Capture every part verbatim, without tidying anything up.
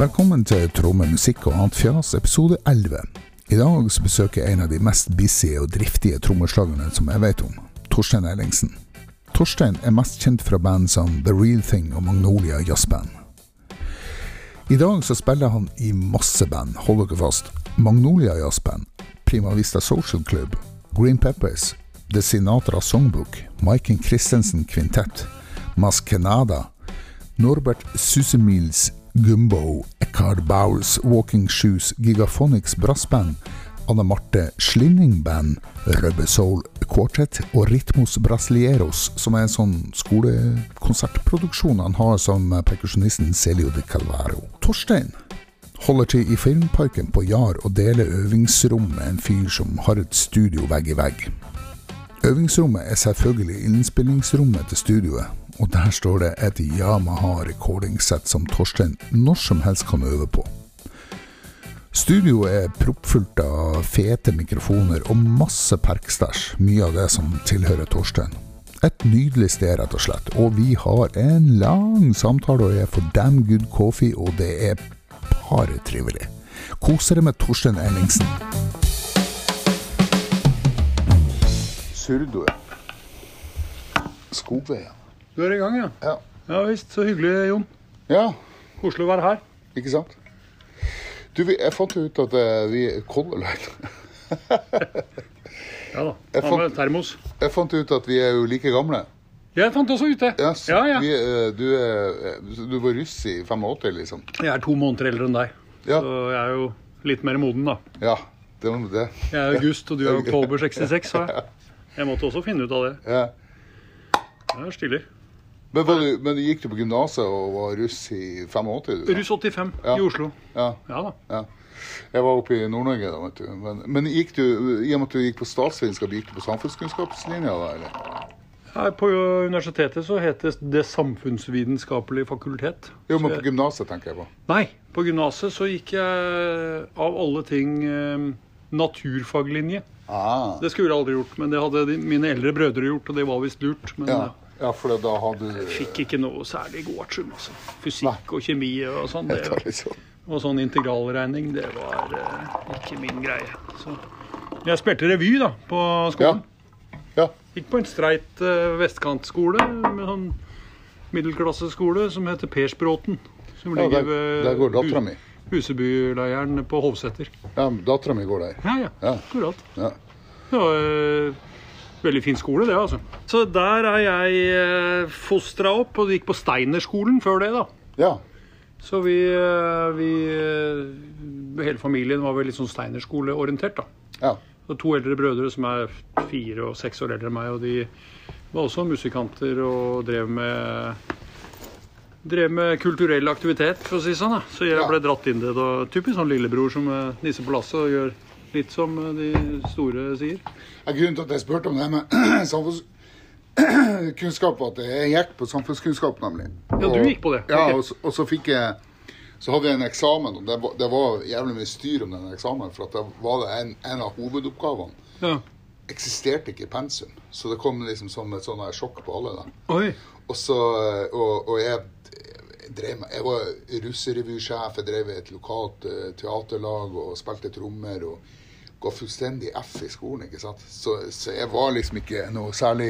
Velkommen til Tromme Musikk og annet fjas, episode elleve. I dag så besøker jeg en av de mest busy og driftige trommeslagerne som jeg vet om, Torstein Ellingsen. Torstein er mest kjent fra band som The Real Thing og Magnolia Jazzband. I dag så spiller han i masse band, hold dere fast. Magnolia Jazzband, Prima Vista Social Club, Green Peppers, The Sinatra Songbook, Maiken Christensen Quintet, Maskenada, Norbert Susemils Gumbo, Eckhard Bowles, Walking Shoes, Gigaphonics Brassband, Anna Marte Schlinning Band, Rubber Soul Quartet og Ritmos Brasileiros, som er en sånn skolekonsertproduksjon han har som perkusjonisten Celio de Calvaro. Torstein holder til i Filmparken på Jar og deler øvingsrom med en fyr som har et studio vegg i vegg. Øvingsrommet er selvfølgelig innspillingsrommet til studioet, og der står det et Yamaha recordingsett som Torstein når som helst kan øve på. Studioet er proppfullt av fete mikrofoner og masse perkstæsj, mye av det som tilhører Torstein. Et nydelig sted rett og slett, og vi har en lang samtale og jeg får damn good coffee, og det er bare trivelig. Koser det med Torstein Ellingsen. Surdo. Skogveien. Du er i gang, ja? Ja. Ja visst, så hyggelig, Jon. Ja. Koselig å være her. Ikke sant? Du, jeg fant ut at uh, vi er Color Line. Ja da, jeg fant, med termos. Jeg fant ut at vi er jo like gamle. Jeg fant også ut det. Yes. Ja, ja. Vi, uh, du, er, du var russ i femogåtti, liksom. Jeg er to måneder eldre enn deg. Ja. Så jeg er jo litt mer moden, da. Ja, det var det. Jeg er august, og du er oktober sekstiseks, så jeg måtte også finne ut av det. Ja. Det er stilig. Men, du, men gikk du på gymnaset og var russ i femogåtti? Russ åttifem, ja. I Oslo. Ja. Ja da. Ja. Jeg var oppe i Nord-Norge da, vet du. Men, men gikk du, i og med at du gikk på statsvitenskap, gikk du på samfunnskunnskapslinja da, eller? Ja, på universitetet så heter det samfunnsvitenskapelig fakultet. Jo, men på gymnaset tenker jeg på. Nei, på gymnaset så gikk jeg av alle ting eh, naturfaglinje. Ah. Det skulle jeg aldri gjort, men det hadde de, mine eldre brødre gjort, og det var vist lurt. Men, ja. Ja, for da hadde du... Jeg fikk ikke noe særlig god artium, altså. Fysikk Nei. Og kjemi og sånn. Det var, og sånn integralregning, det var uh, ikke min greie. Så jeg spilte revy da, på skolen. Ja. Ja. Gikk på en streit uh, vestkantskole, med sånn middelklasseskole, som heter Persbråten. Som ja, ligger ved der, der går datteren min. Husebyleiren på Hovsetter. Ja, datteren min går der. Ja, ja, ja. akkurat. Ja. Det var uh, veldig fin skole, det altså. Så der er jeg uh, fostret opp, og gikk på Steinerskolen før det da. Ja. Så vi, uh, vi uh, hele familien var vel litt sånn Steinerskole-orientert da. Ja. Og to eldre brødre som er fire og seks år eldre enn meg, og de var også musikanter og drev med... drev med kulturell aktivitet, for å si sånn da. Så jeg ble dratt inn det da. Typisk sånn lillebror som Nisse på lasset og gjør litt som de store sier. Jeg grunnen til at jeg spurte om det med samfunnskunnskap, at jeg gikk på samfunnskunnskap nemlig. Ja, du gikk på det. Ja, okay. og, så, og så fikk jeg, så hadde jeg en eksamen, og det var, det var jævlig mye styr om den eksamen, for at det var det en, en av hovedoppgavene. Ja. Eksisterte ikke pensum, så det kom liksom som et sånn sjokk på alle da. Oi. Og så, og, og jeg drev med, jeg var russerevysjef, jeg drev et lokalt uh, teaterlag og spilte trommer og ga fullstendig F i skolen, ikke sant? Så, så jeg var liksom ikke noe særlig...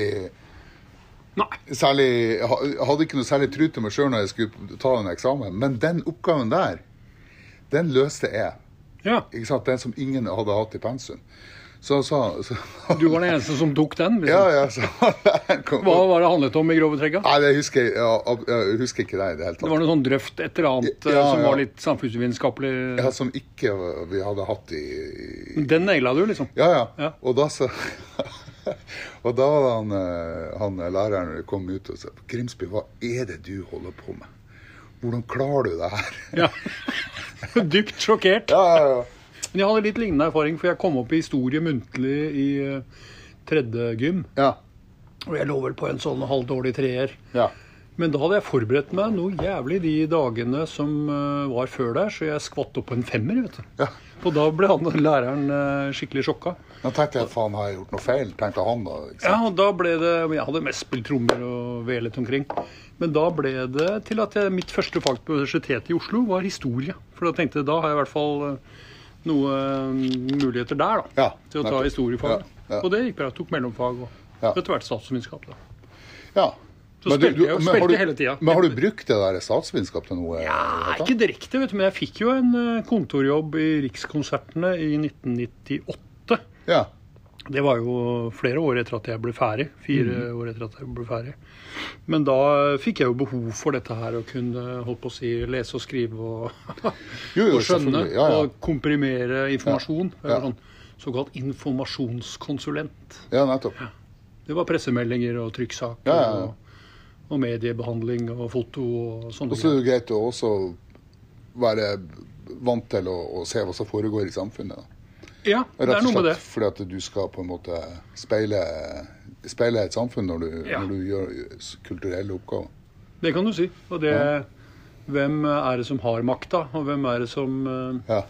Nei. Særlig, jeg hadde ikke noe særlig tro til meg selv når jeg skulle ta den eksamen, men den oppgaven der, den løste jeg. Ja. Ikke sant? Den som ingen hadde hatt i pensum. Så, så, så. Du var den eneste som tok den? Liksom. Ja, ja. Så, Hva var det handlet om i grove trekka? Nei, det husker jeg, ja, jeg husker ikke det i det hele tatt. Det var noe sånn drøft et eller annet ja, som ja. Var litt samfunnsvitenskapelig... Ja, som ikke vi hadde hatt i... i... Den nailet du liksom? Ja, ja. ja. Og da så... og da var han, han læreren kom ut og sa, Grimsby, hva er det du holder på med? Hvordan klarer du det her? Ja, dypt sjokkert. Ja, ja, ja. Men jeg hadde litt lignende erfaring, for jeg kom opp i historie muntlig i uh, tredje gym. Ja. Og jeg lå vel på en sånn halvdårlig treer. Ja. Men da hadde jeg forberedt meg noe jævlig de dagene som uh, var før der, så jeg skvatt opp på en femmer, vet du. Ja. Og da ble han, læreren uh, skikkelig sjokka. Da tenkte jeg, faen, har jeg gjort noe feil? Tenkte han da, ikke sant? Ja, og da ble det, jeg hadde mest spilt trommer og velet omkring. Men da ble det til at jeg, mitt første fag på universitetet i Oslo var historie. For da tenkte jeg, da har jeg i hvert fall uh, noe uh, muligheter der da, Ja, til å ta nettopp. historiefag. Ja, ja. Og det gikk bra, jeg tok mellomfag og Ja. etter hvert statsvitenskap da. Ja. Så Men du- spilte du- jeg jo men spilte har du- hele tiden. Men har du brukt det der statsvitenskap til noe? Ja, vet du? ikke direkte, vet du, men jeg fikk jo en uh, kontorjobb i Rikskonsertene i nitten nittiåtte. Ja. Det var jo flere år etter at jeg ble ferdig. Fire Mm. år etter at jeg ble ferdig. Men da fikk jeg jo behov for dette her, å kunne holdt på å si, lese og skrive og, Jo, jo, og skjønne selvfølgelig. Ja, ja. og komprimere informasjon. Ja. Jeg var sånn, såkalt informasjonskonsulent. Ja, nettopp. Det var pressemeldinger og trykksaker Ja, ja, ja. Og, og mediebehandling og foto og sånne Og så er det greit å også være vant til å, å se hva som foregår i samfunnet. Da. Ja, det Rett er og noe med det. slett fordi at du skal på en måte speile, speile et samfunn når du, Ja. når du gjør kulturelle oppgaver. Det kan du si. Og det, Ja. hvem er det som har makta, og hvem er det som uh, Ja.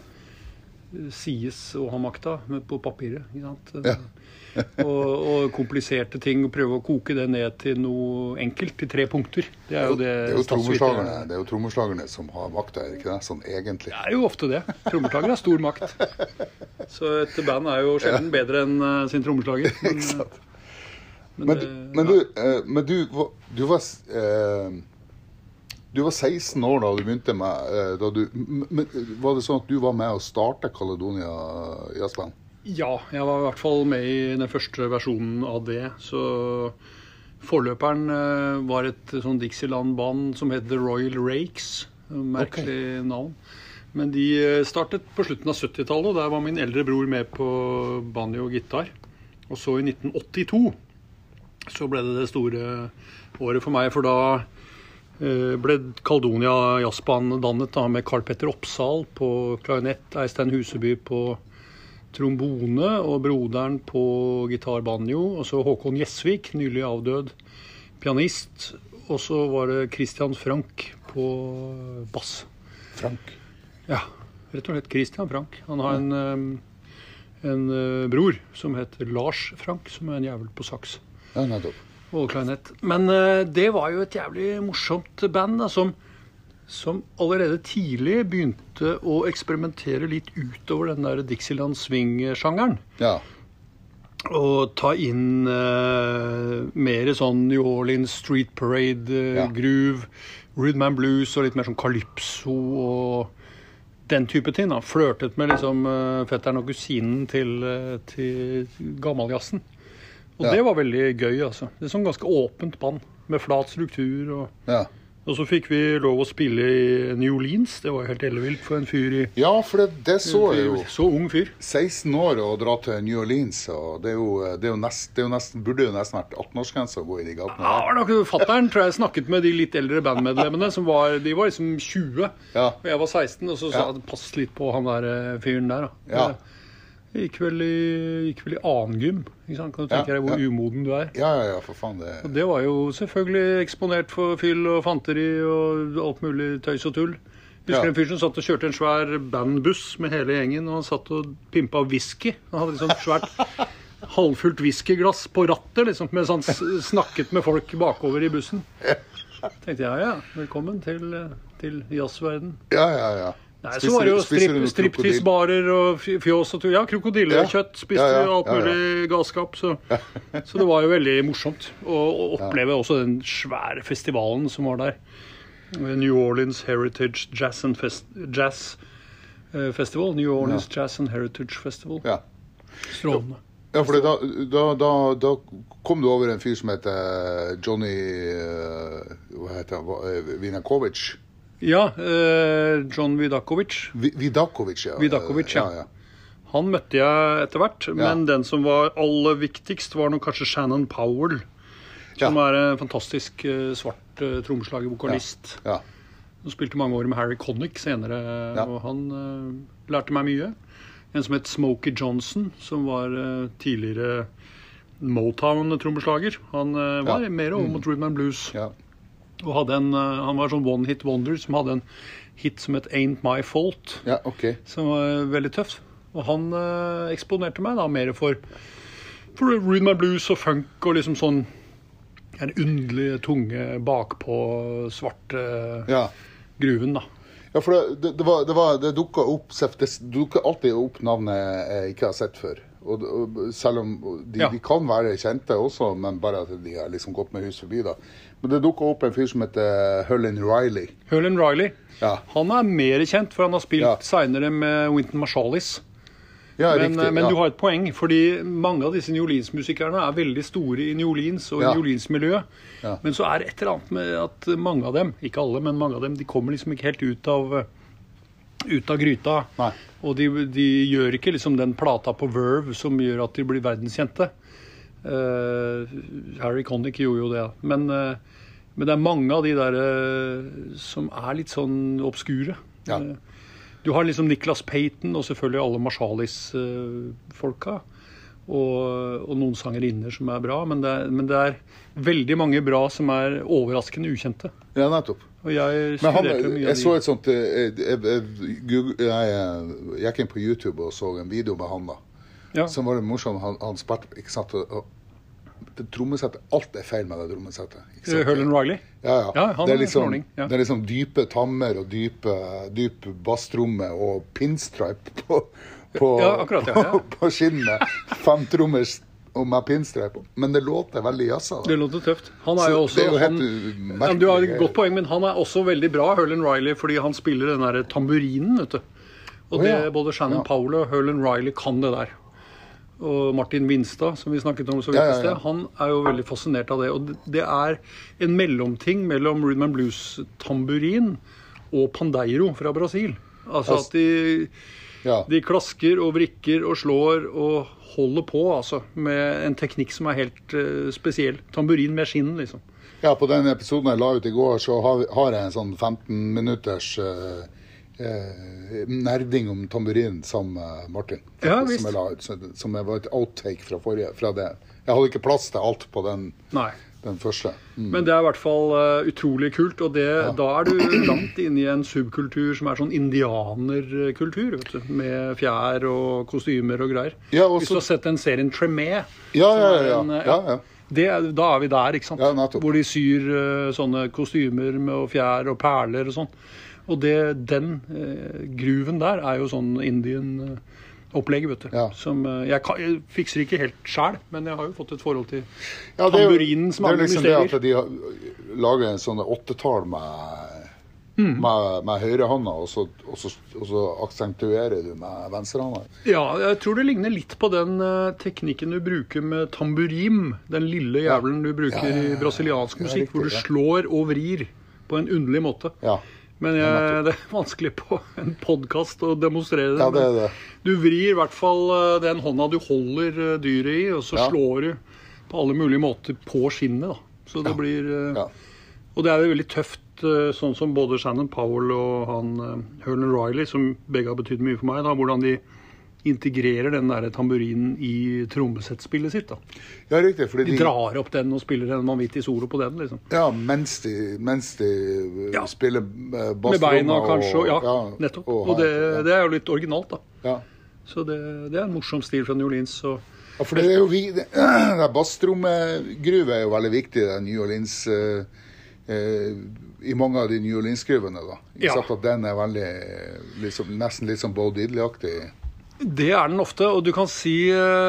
sies å ha makta med- på papiret. Ikke sant? Ja. og, og kompliserte ting, og prøve å koke det ned til noe enkelt, til tre punkter. Det er jo det, Det er jo statsviter- trommeslagerne, det er jo trommeslagerne som har makta, er det ikke det? Sånn egentlig. Det er jo ofte det. Trommeslager har stor makt. Så et band er jo sjelden bedre enn uh, sin trommeslager. Men, Ikke sant? men, Men, det- men, du, eh, men du, var- du var eh, Du var seksten år da du begynte med eh, da du, m- men, Var det sånn at du var med å starte Caledonia Jazzband? Ja, jeg var i hvert fall med i den første versjonen av det. Så forløperen eh, var et sånn Dixieland-band som het The Royal Rakes. Merkelig navn. Men de eh, startet på slutten av syttitallet, og der var min eldre bror med på banjo og gitar. Og så i nitten åttito så ble det det store året for meg, for da eh, ble Caledonia Jazzband dannet da, med Carl Petter Oppsal på klarinett, Eistein Huseby på trombone og broderen på gitar-banjo, og så Håkon Gjesvik, nylig avdød pianist, og så var det Christian Frank på bass. Frank? Ja, rett og slett Christian Frank. Han har en, um, en uh, bror som heter Lars Frank, som er en jævel på saks Ja, nettopp. og klarinett. Men uh, det var jo et jævlig morsomt band da, som som allerede tidlig begynte å eksperimentere litt utover den der Dixieland swing-sjangeren. Ja. Og ta inn uh, mer sånn New Orleans Street Parade, uh, Ja. groove, rhythm and blues og litt mer sånn calypso og den type ting. Da. Flørtet med liksom uh, fetteren og kusinen til, uh, til gammeljazzen. Og Ja. det var veldig gøy, altså. Det er sånn ganske åpent band med flat struktur og Ja. Og så fikk vi lov å spille i New Orleans. Det var jo helt ellevilt for en fyr i ja, for det, det så jeg jo. Så ung fyr. seksten år å dra til New Orleans, og det er jo, det er jo, nest, det er jo nesten, burde jo nesten vært atten-årsgrense å gå i de gatene. Ja, var nok fatteren tror jeg snakket med de litt eldre bandmedlemmene, som var, de var liksom tjue, Ja. og jeg var seksten, og så sa Ja. jeg, pass litt på han der eh, fyren der da. Ja. Jeg gikk vel i, gikk vel i annen gym, ikke sant? Kan du tenke Ja, deg hvor ja. umoden du er? Ja, ja, ja, for faen. Det, Og det var jo selvfølgelig eksponert for fyll og fanteri og alt mulig tøys og tull. Jeg husker Ja. en fyr som satt og kjørte en svær bandbuss med hele gjengen, og han satt og pimpa whisky. Han hadde liksom svært halvfullt whiskyglass på rattet, liksom, mens han s- snakket med folk bakover i bussen. Tenkte jeg, ja, ja, velkommen til, eh, til jazzverden. ja, ja, ja. Nei, så var det jo Spiser- spiser du strip, noe krokodil? striptease-barer og fj- fjås og tull. Ja, krokodillekjøtt spiste Ja, ja, vi, alt ja, ja. mulig galskap. Så, så det var jo veldig morsomt å, å oppleve også den svære festivalen som var der. New Orleans Heritage Jazz, and Fest, Jazz eh, Festival. New Orleans Jazz and Heritage Festival. Ja. Strålende. Ja, for da, da, da, da kom du over en fyr som heter Johnny eh, Hva heter han? Hva- eh, Vinakovic? Ja, eh, John Vidakovic. Vi- Vidakovic, ja. Vidakovic, ja. ja, ja. Han møtte jeg etter hvert, men den som var aller viktigst, var nok kanskje Shannon Powell. Som Ja. er en fantastisk eh, svart uh, trommeslager, vokalist. Ja. Han spilte mange år med Harry Connick senere, Ja. og han eh, lærte meg mye. En som het Smokey Johnson, som var eh, tidligere Motown-trommeslager. Han eh, var Ja. mer over mot rhythm and blues. ja. Og hadde en, han var sånn one hit wonder som hadde en hit som het Ain't My Fault. Ja, ok. Som var veldig tøft. Og han eh, eksponerte meg da mer for, for rhythm and blues og funk og liksom sånn en underlig tunge bakpå svarte Ja. gruven da. Ja, for det, det, det, var, det, var, det dukket opp, det dukket alltid opp navnet jeg ikke har sett før. Og, og selv om de, ja. de kan være kjente også, men bare at de har liksom gått med hus forbi da. Men det dukket opp en fyr som heter Hurlin Riley. Hurlin Riley. Ja. Han er mer kjent, for han har spilt ja. senere med Wynton Marsalis. Ja, men riktig, men ja. du har et poeng, fordi mange av disse New Orleans-musikerne er veldig store i New Orleans og i ja. New Orleans-miljøet. Ja. Men så er det et eller annet med at mange av dem, ikke alle, men mange av dem, de kommer liksom ikke helt ut av, ut av gryta. Nei. Og de, de gjør ikke liksom den plata på Verve som gjør at de blir verdenskjente. Uh, Harry Connick gjorde jo det. Men, uh, men det er mange av de der uh, som er litt sånn obskure. Ja. Uh, Du har liksom Nicholas Payton og selvfølgelig alle Marsalis-folka. Og, og noen sangerinner som er bra. Men det er, men det er veldig mange bra som er overraskende ukjente. Ja, nettopp. Og jeg Men han, studerte mye jeg av så de. et sånt jeg, jeg, jeg, jeg gikk inn på YouTube og så en video med han da. Ja. Som var det morsomt. Han, han spilte, ikke sant, og, det trommesettet, alt er feil med det trommesettet. Hurlin Riley? Ja, ja. Ja, han det, er er liksom, forordning, ja. det er liksom dype tammer og dype, dype basstromme og pinstripe på, på, Ja, akkurat, ja, ja. på, på skinnet. Femtrommers og med pinstripe. Men det låter veldig jazza. Det låter tøft. Han er Så jo også... det er jo han, helt ja, merkelig. du har et godt poeng, men han er også veldig bra, Hurlin Riley, fordi han spiller den der tamburinen, vet du. Og Oh, det, ja. både Shannon Ja. Powell og Hurlin Riley kan det der. Og Martin Winstad, som vi snakket om så vidt Ja, ja, i sted, ja. han er jo veldig fascinert av det. Og det- det er en mellomting mellom rhythm and blues-tamburin og pandeiro fra Brasil. Altså Altså- at de, Ja. de klasker og vrikker og slår og holder på, altså, med en teknikk som er helt eh, spesiell. Tamburin med skinn, liksom. Ja, på den episoden jeg la ut i går, så har, har jeg en sånn femten minutters uh, uh, nerding om tamburin sammen med Martin. faktisk, Ja, visst. som jeg la ut, så, som var et outtake fra, forrige, fra det. Jeg hadde ikke plass til alt på den, Nei. den første. Mm. Men det er i hvert fall uh, utrolig kult, og det, da er du langt inne i en subkultur som er sånn indianerkultur, vet du, med fjær og kostymer og greier. Ja, Hvis du også, har sett den serien Tremé, ja, ja, som er ja, en, ja, uh, ja, ja. det er, da er vi der, ikke sant? Ja, nettopp. Hvor de syr uh, sånne kostymer med og fjær og perler og sånn. Og det, den uh, gruven der er jo sånn Indian uh, opplegg, vet du. Ja. Som, uh, jeg, kan, jeg fikser ikke helt selv, men jeg har jo fått et forhold til Ja, det er jo- tamburinens det er mange liksom det mysterier. at de har laget en sånn åttetall med, Mm. med, med høyrehånda, og så, og, så, og så aksentuerer du med venstrehånda. Ja, jeg tror det ligner litt på den uh, teknikken du bruker med tamburim, den lille jævelen du bruker Ja, ja, ja, ja. i brasiliansk Ja, musikk, riktig, hvor du ja. slår og vrir på en underlig måte. Ja. Men Ja, jeg, nettopp. det er vanskelig på en podcast å demonstrere det. Ja, det er men det. Du vrir i hvert fall uh, den hånda du holder uh, dyret i, og så Ja. slår du på alle mulige måter på skinnet, da. Så det Ja. blir... Uh, Ja. Og det er jo veldig tøft, uh, sånn som både Shannon Powell og han uh, Hurlin Riley, som begge har betydd mye for meg, da, hvordan de integrerer den der tamburinen i trommesettspillet sitt, da. Ja, riktig. Fordi De de, drar opp den og spiller en vanvittig solo på den, liksom. ja, mens de, mens de uh, Ja. spiller uh, Med basstrommer beina kanskje, og, ja, ja, nettopp. og Og det, her, ja. det er jo litt originalt, da. Ja. Så det, det er en morsom stil fra New Orleans. Så. Ja, for det er jo vi, det, det basstrommegruve er jo veldig viktig, det New Orleans, eh, eh, i mange av de New Orleans-gruvene da. Ikke Ja. sant at den er veldig, liksom, nesten litt sånn Bo Diddley-aktig. Det er den ofte, og du kan si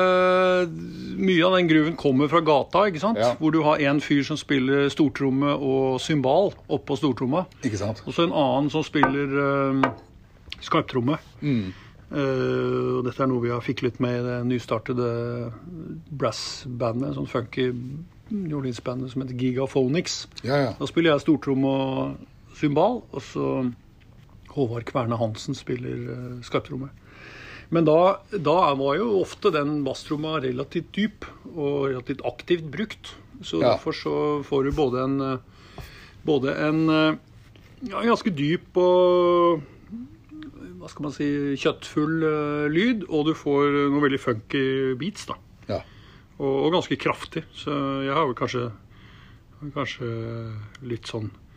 uh, mye av den gruven kommer fra gata, ikke sant? Ja. Hvor du har en fyr som spiller stortromme og symbal oppå stortromma, Ikke sant? og så en annen som spiller uh, skarptromme. Mm. Uh, og dette er noe vi har fiklet med i det nystartede brassbandet, sånn funky New Orleans-bandet som heter Gigaphonics. Ja, ja. Da spiller jeg stortromme og symbal, og så Håvard Kverne Hansen spiller uh, skarptromme. Men da, da var jo ofte den basstromma relativt dyp og relativt aktivt brukt. Så Ja. derfor så får du både en, uh, både en uh, ja, ganske dyp og hva skal man si, kjøttfull uh, lyd, og du får noe veldig funky beats da. Ja. Og, og ganske kraftig, så jeg har vel kanskje, kanskje litt sånn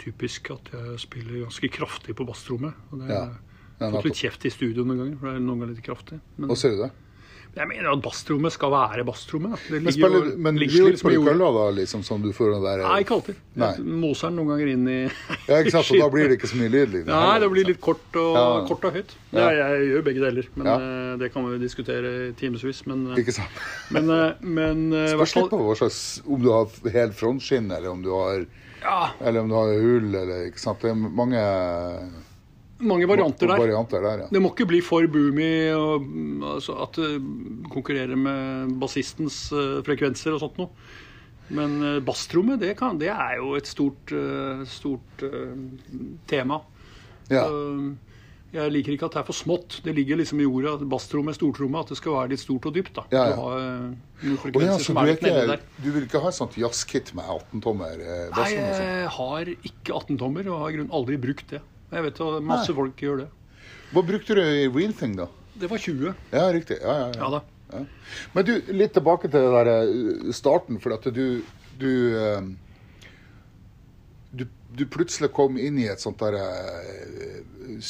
typisk at jeg spiller ganske kraftig på basstrommet. Og det Ja. har Ja, fått litt kjeft i studio noen ganger, for det er noen ganger litt kraftig. Men Hva ser du det? jeg mener at basstrommet skal være basstrommet. Da. Det Men, ligger spiller, jo- men ligger ligger jo du på i jorda. kølla da, liksom, som du får den der... Nei, ikke alltid. Nei. Jeg moser den noen ganger inn i... Ja, ikke sant, og da blir det ikke så mye lyd. Liksom. Nei, det blir litt kort og, Ja. kort og høyt. Ja. Ja, jeg gjør begge deler, men Ja. eh, det kan vi jo diskutere timesvis. Men, eh, Ikke sant? men, eh, men eh, i hvert Spørs litt fall, på hva slags, om du har hel frontskinn, eller om du har, ja, eller om du har hull, eller ikke sant? Det er mange mange varianter der. varianter der, ja. Det må ikke bli for boomy og, mm, altså, at det konkurrerer med bassistens eh, frekvenser og sånt noe. Men uh, basstrommet, det, kan- det er jo et stort, eh, stort eh, tema. Ja, Så, jeg liker ikke at det er for smått. Det ligger liksom i ordet at basstromme er stortromme, at det skal være litt stort og dypt. Da. Ja, ja. Du har eh, noen og ja, frekvenser så som du, er er litt nedi ikke, der. du vil ikke ha et sånt jazzkit med atten-tommer eh, Nei, bassrom og sånt? jeg har ikke atten-tommer, og har i grunnen aldri brukt det. Jeg vet at masse Nei. folk gjør det. Hva brukte du i Real Thing da? Det var tjue. Ja, riktig. Ja, ja, ja. Ja da. Ja. Men du, litt tilbake til det der eh, starten, for at du, du, eh, du, du plutselig kom inn i et sånt der uh,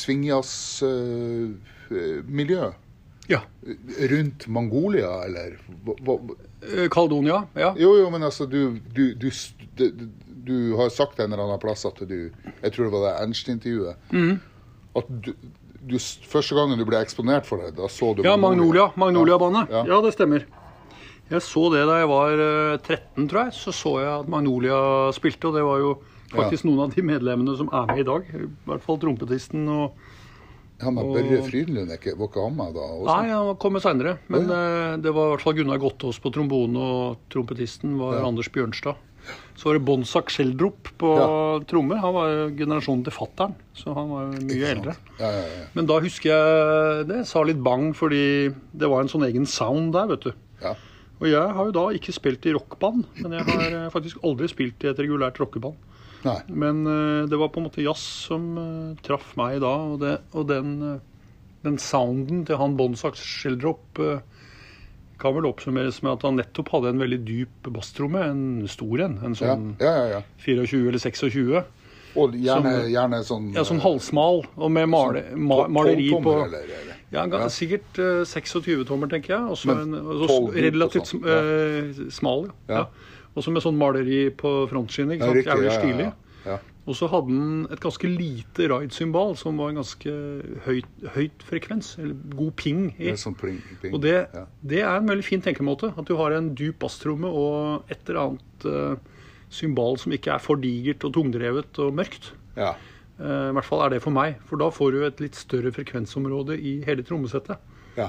swingjazz-miljø Ja. rundt Mongolia, eller? Hva, hva, Eh, Caledonia, ja. jo, jo, men altså, du, du, du, du, du har sagt en eller annen plass at du, jeg tror det var det Ernst-intervjuet, Mhm. at du, du, første gangen du ble eksponert for det, da så du Ja, Magnolia. Magnolia-bandet. Ja. Ja. det stemmer. Jeg så det da jeg var eh, tretten, tror jeg. Så så jeg at Magnolia spilte, og det var jo faktisk noen av de medlemmene som er med i dag. I hvert fall trompetisten og Han med Og- Børre Frydenlund, ikke, var ikke han med da også? Nei, han kom senere. Men Å, eh, det var i hvert fall Gunnar Gottaas på trombone, og trompetisten var Ja. Anders Bjørnstad. Så var det Bonsak Schjelderup på Ja. trommer. Han var jo generasjonen til fatteren, så han var jo mye Ikke sant? eldre. Ja, ja, ja. Men da husker jeg det sa litt bang, fordi det var en sånn egen sound der, vet du. Ja. Og jeg har jo da ikke spilt i rockband, men jeg har eh, faktisk aldri spilt i et regulært rockeband. Nei. Men eh, det var på en måte jazz som eh, traff meg da, og, det, og den, eh, den sounden til han Bonsak Schjelderup uh, kan vel oppsummeres med at han nettopp hadde en veldig dyp basstromme, en stor en, en Ja, sånn ja, ja, ja. tjue eller tjue. Og gjerne, Som- gjerne sånn... Ja, sånn halvsmal, og med male, ma, maleri på tolvtommer, eller, eller? Ja, ga- Ja. sikkert uh, seksogtjue-tommer, tenker jeg. Og så Men en og så tolv dyp og relativt sånn, eh, smal, ja. Ja. ja. Og så med sånn maleri på frontskinnet, Ja, ikke sant? riktig, Jævlig ja, ja, stilig. ja. Ja. Og så hadde den et ganske lite ride-symbal, som var en ganske høyt, høyt frekvens, eller god ping Det i. er sånn pling, pling. Og det, Ja. det er en veldig fin tenkemåte, at du har en dyp basstromme og et eller annet uh, symbal som ikke er for digert og tungdrevet og mørkt. Ja. Eh, I hvert fall er det for meg, for da får du et litt større frekvensområde i hele trommesettet. Ja.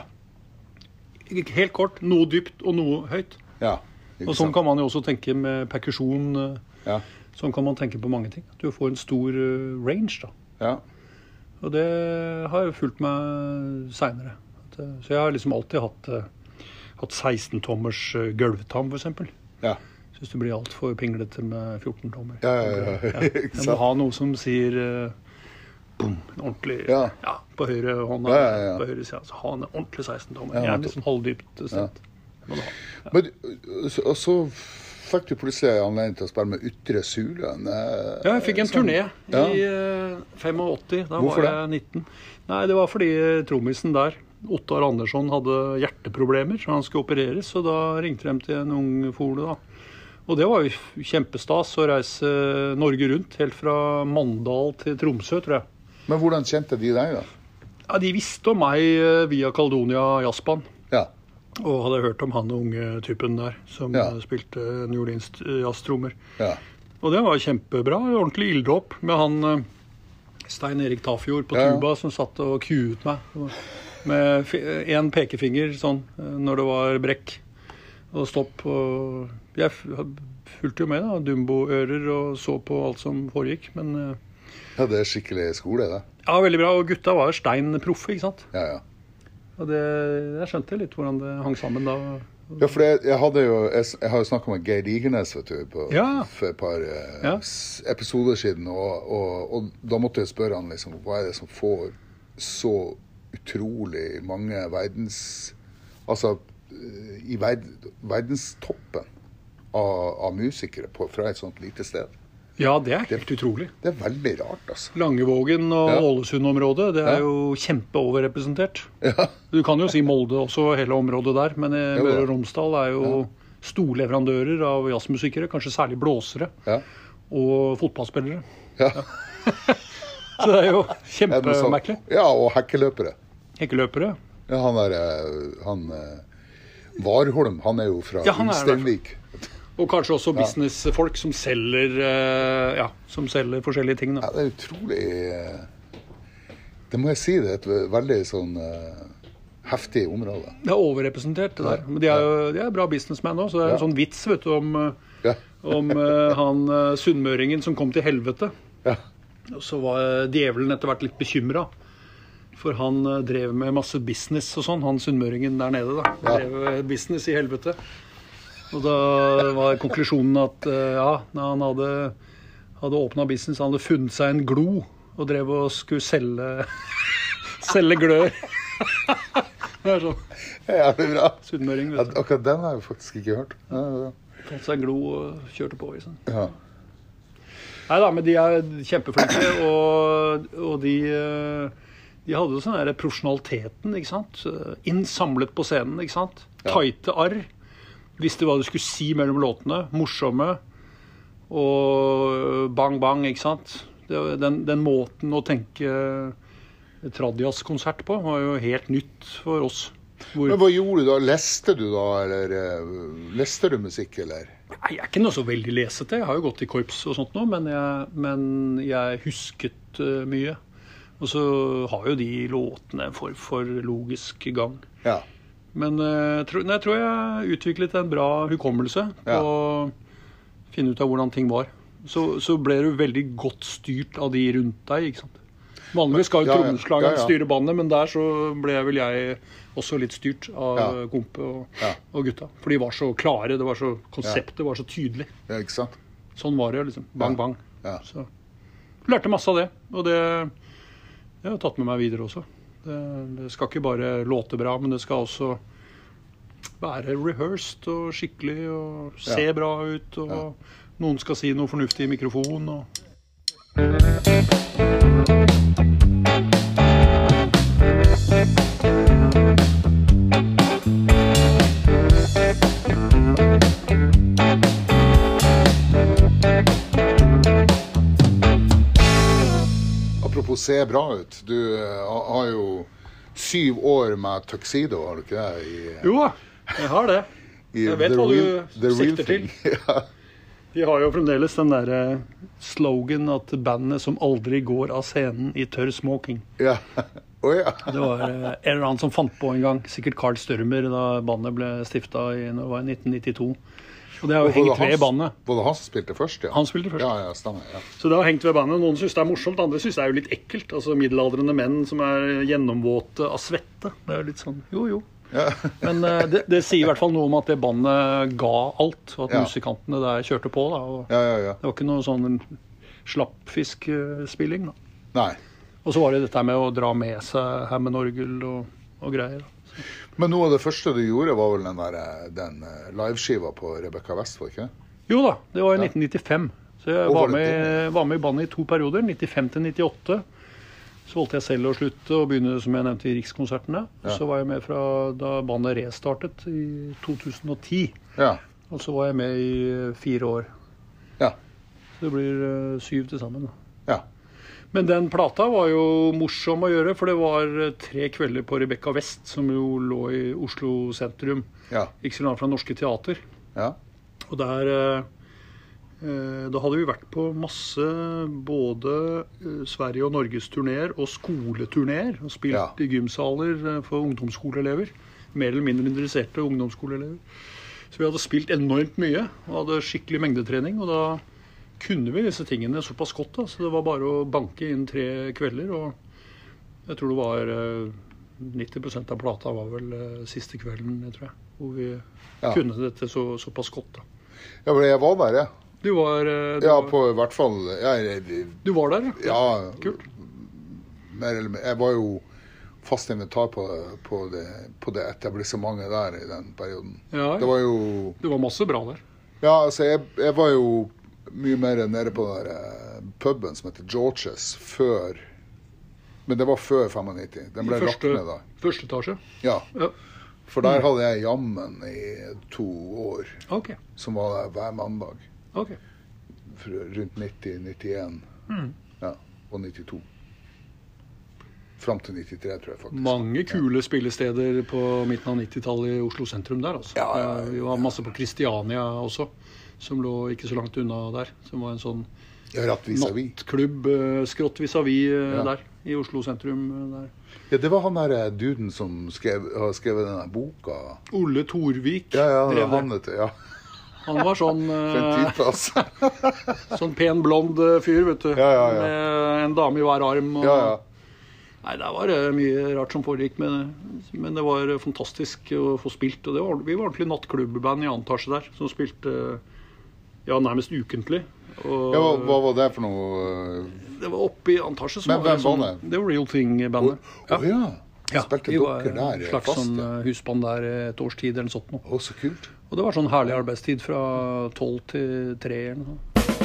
Helt kort, noe dypt og noe høyt. Ja. Ikke Og sånn sant? kan man jo også tenke med perkusjon. eh, Ja. Sånn kan man tenke på mange ting. At du får en stor eh, range, da. Ja. Og det har jo fulgt meg seinere. Så jeg har liksom alltid hatt, eh, hatt seksten-tommers eh, gulvtam, for eksempel. Ja. Syns det blir altfor pinglete med fjorten-tommer. Ja, ja, ja, ja. Ikke Jeg må sant? ha noe som sier eh, boom, en ordentlig Ja. ja, på høyre hånda. Ja, ja, ja. På høyre sida. Så ha en ordentlig seksten-tommer. Ja, Gjerne litt sånn halvdypt sett. Må du ha. Men, du- så- og så fikk du plutselig anledning til å spille med Ytre Sulen. eh, Ja, jeg fikk en sånn- turné Ja. i eh, åttifem. Da Hvorfor var jeg nitten. Nei, det var fordi trommisen der, Ottar Andersson, hadde hjerteproblemer, så han skulle opereres. Og da ringte de til en ung fole, da. Og det var jo kjempestas å reise Norge rundt, helt fra Mandal til Tromsø, tror jeg. Men hvordan kjente de deg, da? Ja, De visste om meg eh, via Caledonia Jazzband. Ja. Og hadde hørt om han unge typen der, som Ja. eh, spilte New Orleans jazztrommer. Ja. Og det var kjempebra. Ordentlig ilddåp med han eh, Stein Erik Tafjord på Ja, ja. tuba som satt og kuet meg. Med én pekefinger sånn eh, når det var brekk og stopp. Og jeg f- fulgte jo med, da. Dumbo-ører og så på alt som foregikk. Men eh, ja, det er skikkelig skole, det. ja, veldig bra. Og gutta var stein proffe, ikke sant. Ja, ja. Og det, jeg skjønte litt hvordan det hang sammen da. Ja, for jeg, jeg hadde jo Jeg, jeg har jo snakka med Geir Digernes, vet du, på, Ja. for et par eh, Ja. s- episoder siden, og, og, og da måtte jeg spørre han liksom, hva er det som får så utrolig mange verdens Altså eh, i verd, verdenstoppen av, av musikere på, fra et sånt lite sted. Ja, det er helt det, utrolig. Det er veldig rart, altså. Langevågen og ja. Ålesund-området, det er ja. jo kjempeoverrepresentert. Ja. Du kan jo si Molde også, hele området der, men Møre og Romsdal er jo ja. storleverandører av jazzmusikere, kanskje særlig blåsere, ja. og fotballspillere. Ja. Ja. Så det er jo kjempemerkelig. Ja, og hekkeløpere. Hekkeløpere? Ja, han er, han, Warholm, han er jo fra ja, Ulsteinvik. Og kanskje også businessfolk som selger, ja, som selger forskjellige ting. Da. Ja, det er utrolig, det må jeg si, det er et veldig sånn uh, heftig område. Det er overrepresentert det der, men de er jo de er bra businessmenn også, så det er ja. en sånn vits, vet du, om, ja. om uh, han uh, sunnmøringen som kom til helvete. Ja. Og så var djevelen etter hvert litt bekymret, for han uh, drev med masse business og sånn, han sunnmøringen der nede da, ja. drev business i helvete. Og da var konklusjonen at uh, ja, han hadde, hadde åpnet business, han hadde funnet seg en glo, og drev og skulle selge, selge glør. Det er sånn. Ja, det er bra. Sunnmøring, vet du. Akkurat den har jeg faktisk ikke hørt. Ja, ja. Fant seg en glo og kjørte på i sånn. Ja. Neida, men de er kjempeflinke, og, og de, de hadde jo sånn der profesjonaliteten, ikke sant? Innsamlet på scenen, ikke sant? Ja. Tighte arr, visste hva du skulle si mellom låtene, morsomme, og bang bang, ikke sant? Den, den måten å tenke Tradias-konsert på var jo helt nytt for oss. Hvor... Men hva gjorde du da? Leste du da, eller leste du musikk, eller? Nei, jeg er ikke noe så veldig lesete. Jeg har jo gått i korps og sånt nå, men jeg, men jeg husket uh, mye. Og så har jo de låtene for, for logisk gang. Ja. Men uh, tro, nei, jeg tror jeg utviklet en bra hukommelse på ja. å finne ut av hvordan ting var. Så, så ble du veldig godt styrt av de rundt deg, ikke sant? Vanligvis skal jo ja, trommeslageren ja, ja. styre bandet, men der så ble vel jeg også litt styrt av ja. Kompe og, ja. og gutta. For de var så klare, det var så, konseptet ja. var så tydelig. Ja, ikke sant? Sånn var det liksom, bang, ja. bang. Ja. Så lærte masse av det, og det, det har jeg tatt med meg videre også. Det, det skal ikke bare låte bra, men det skal også være rehearsed og skikkelig, og se ja. bra ut, og ja. noen skal si noe fornuftig i mikrofon, og... Apropos se bra ut, du har jo syv år med tuxedo, har du ikke det? I, jo, jeg har det. Jeg vet hva real, du sikter til. Ja. De har jo fremdeles den der slogan at bandet som aldri går av scenen i tørr smoking. Ja, oh, ja. Det var en eller annen som fant på en gang, sikkert Carl Størmer, da bandet ble stiftet i, når det var i nitten nittito. Og det har jo hengt ved i bandet. Var det han som spilte først? Ja. Han spilte først. Ja, ja, stemmer, ja. Så det har hengt ved bandet. Noen synes det er morsomt, andre synes det er jo litt ekkelt. Altså middelaldrende menn som er gjennomvåte av svette. Det er litt sånn, jo jo. Ja. Men uh, det, det sier i hvert fall noe om at det bandet ga alt, og at ja. musikantene der kjørte på. Da, og ja, ja, ja. Det var ikke noe sånn slappfisk-spilling. Da. Nei. Og så var det dette med å dra med seg Hammond-orgel og, og greier. Så. Men noe av det første du gjorde var vel den, der, den liveskiva på Rebecca West, var ikke det? Jo da, det var i nitten nittifem. Så jeg var med, var med i bandet i to perioder, nittifem til nittiåtte. Så valgte jeg selv å slutte og begynne, som jeg nevnte, i Rikskonsertene. Ja. Så var jeg med fra da bandet restartet i to tusen og ti. Ja. Og så var jeg med i fire år. Ja. Så det blir uh, syv til sammen. Ja. Men den plata var jo morsom å gjøre, for det var tre kvelder på Rebecca West, som jo lå i Oslo sentrum. Ja. Ikke så langt fra Norske Teater. Ja. Og der... Uh, Da hadde vi vært på masse både Sverige og Norges turnéer og skoleturnéer, og spilt ja. i gymsaler for ungdomsskoleelever, mer eller mindre interesserte ungdomsskoleelever. Så vi hadde spilt enormt mye, og hadde skikkelig mengdetrening, og da kunne vi disse tingene såpass godt, da. Så det var bare å banke inn tre kvelder, og jeg tror det var nitti prosent av plata var vel siste kvelden, jeg tror jeg, hvor vi ja. kunne dette så, såpass godt, da. Ja, for jeg var der, ja. Du var... Du ja, var, på i hvert fall... Jeg, jeg, du var der, ja? Ja, kult. Mer eller mer. Jeg var jo fast inventar på, på, det, på det etablissementet der i den perioden. Ja, det var jo... Det var masse bra der. Ja, altså, jeg, jeg var jo mye mer nede på den der puben som heter Georges før, men det var før nittifem. Den ble lagt ned da. Første etasje? Ja. Ja. For der hadde jeg jammen i to år, okay. Som var der hver mandag. Okay. Rundt nitti, nittien, mm. Ja, og nittito. Fram til nittitre, tror jeg faktisk. Mange kule ja. Spillesteder på midten av nittitallet i Oslo sentrum der, altså. Ja, ja, ja. Vi var masse på Kristiania også, som lå ikke så langt unna der, som var en sånn ja, nattklubb, skrått vis-à-vis ja. Der, i Oslo sentrum der. Ja, det var han der duden som skrev, har skrevet denne boka. Ole Torvik. Ja, ja, det han heter, ja. Han var sånn uh, sånn pen blond fyr, vet du. Ja, ja, ja. Med en dame i hver arm. Og, ja, ja. Nei, det var mye rart som foregikk, men, men det var fantastisk å få spilt. Og det var, vi var ordentlig nattklubband i Antasje der, som spilte ja, nærmest ukentlig. Og, ja, hva, hva var det for noe? Det var oppe i Antasje. Men hvem var det? Det var Real Thing-bandet. Å oh, ja. Ja, spilte dere der en slags fast? Sånn husband der et års tid eller sånt nå. Å, så kult. Og det var sånn herlig arbeidstid fra tolv til tre eller noe.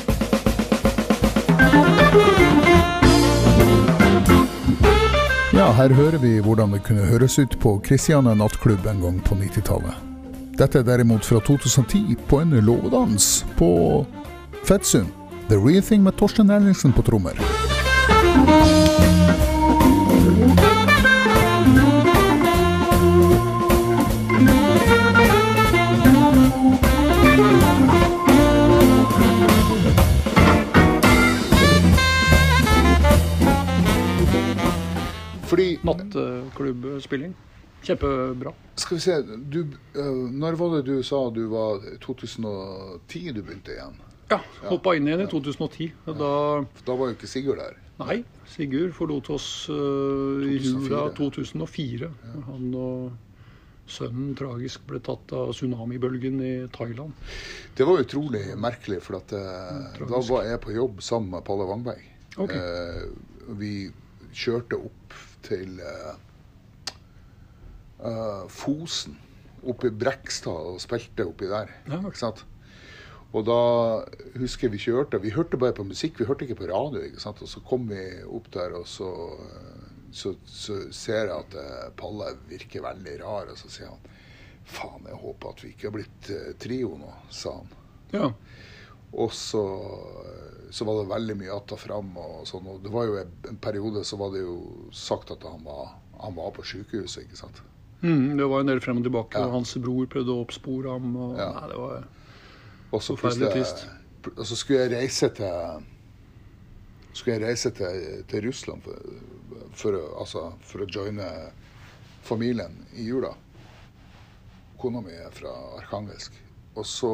Ja, her hører vi hvordan det kunne høres ut på Kristiania nattklubb en gang på nittitallet. Dette er derimot fra to tusen ti på en låvedans på Fettsund. The Real Thing med Torstein Erlingsen på trommer. Fordi nattklubbspilling. Kjempebra. Skal vi se, du, uh, når var det du sa du var to tusen ti du begynte igjen? Ja, hoppet inn igjen i to tusen ti. Ja. Da, da var jo ikke Sigurd der. Nei, Sigurd forlot oss uh, i jula to tusen fire. Ja. Han og sønnen tragisk ble tatt av tsunamibølgen i Thailand. Det var utrolig merkelig, for at, uh, da var jeg på jobb sammen med Palle Wangberg. Okay. Uh, vi kjørte opp til uh, uh, Fosen, oppe i Brekstad, og spilte oppi der. Ja. Ikke sant? Og da husker jeg vi kjørte, vi hørte bare på musikk, vi hørte ikke på radio, ikke sant? Og så kom vi opp der, og så, så, så ser jeg at uh, Palle virker veldig rar, og så sier han, faen, jeg håper at vi ikke har blitt uh, trio nå, sa han. Ja. Og så, så var det veldig mye att og fram og sånn, og det var jo en periode så var det jo sagt at han var, han var på sykehuset, ikke sant? Mm, det var en del frem og tilbake, ja. Og hans bror prøvde å oppspore ham, og ja. Nei, det var og så forferdelig trist. Og så skulle jeg reise til, skulle jeg reise til, til Russland for, for, altså, for å joine familien i jula. Kona mi er fra Arkhangelsk, og så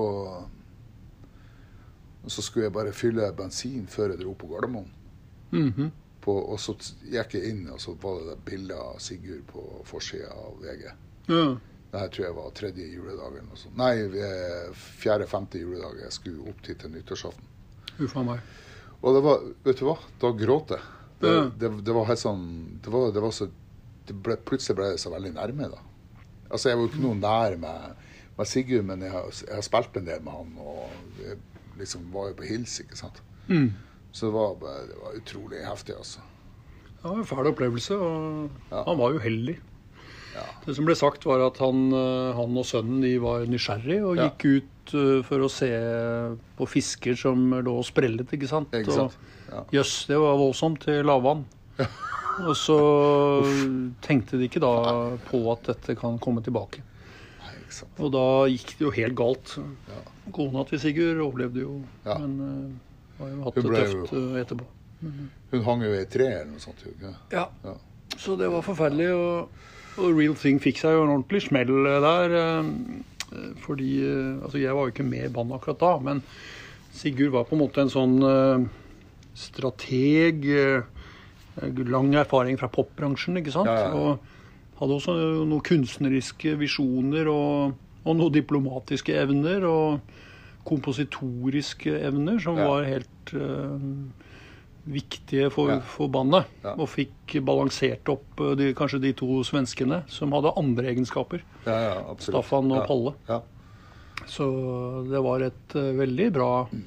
Og så skulle jeg bare fylle bensin før jeg dro på Gardermoen. Mm-hmm. På, og så gikk jeg inn, og så var det det bildet av Sigurd på forsiden av V G. Ja. Dette tror jeg var tredje juledagen. Og så. Nei, fjerde, femte juledag. Jeg skulle opp til til nyttårsaften. Uff a meg. Og det var, vet du hva? Da gråt jeg. Det, ja. det, det var helt sånn, det var, det var så, det ble, plutselig ble det så veldig nærme da. Altså, jeg var jo ikke noe nær med, med Sigurd, men jeg har, jeg har spilt en del med han, og jeg, liksom var jo på hils, ikke sant? Mm. Så det var, det var utrolig heftig, altså. Det var en fæl opplevelse, og ja. Han var jo heldig. Ja. Det som ble sagt var at han, han og sønnen de var nysgjerrig og ja. gikk ut for å se på fisker som lå og sprellet, ikke sant? Ikke sant? Ja. Og jøss, det var voldsomt til lavvann. Ja. Og så tenkte de ikke da på at dette kan komme tilbake. Nei, ikke sant. Og da gikk det jo helt galt. Ja. Kona til Sigurd overlevde jo, ja. men uh, har jo hatt det tøft jo, uh, etterpå. Mm. Hun hang jo i tre eller noe sånt. Jo, ja. ja, så det var forferdelig, og, og Real Thing fikk seg jo en ordentlig smell der, uh, fordi, uh, altså jeg var jo ikke med i bandet akkurat da, men Sigurd var på en måte en sånn uh, strateg, uh, lang erfaring fra popbransjen, ikke sant? Ja, ja. Og hadde også noen kunstneriske visjoner, og Og noen diplomatiske evner og kompositoriske evner som ja. Var helt uh, viktige for, ja. For bandet. Ja. Og fikk balansert opp de, kanskje de to svenskene som hadde andre egenskaper. Ja, ja, absolutt. Staffan og ja. Palle. Ja. Så det var et uh, veldig bra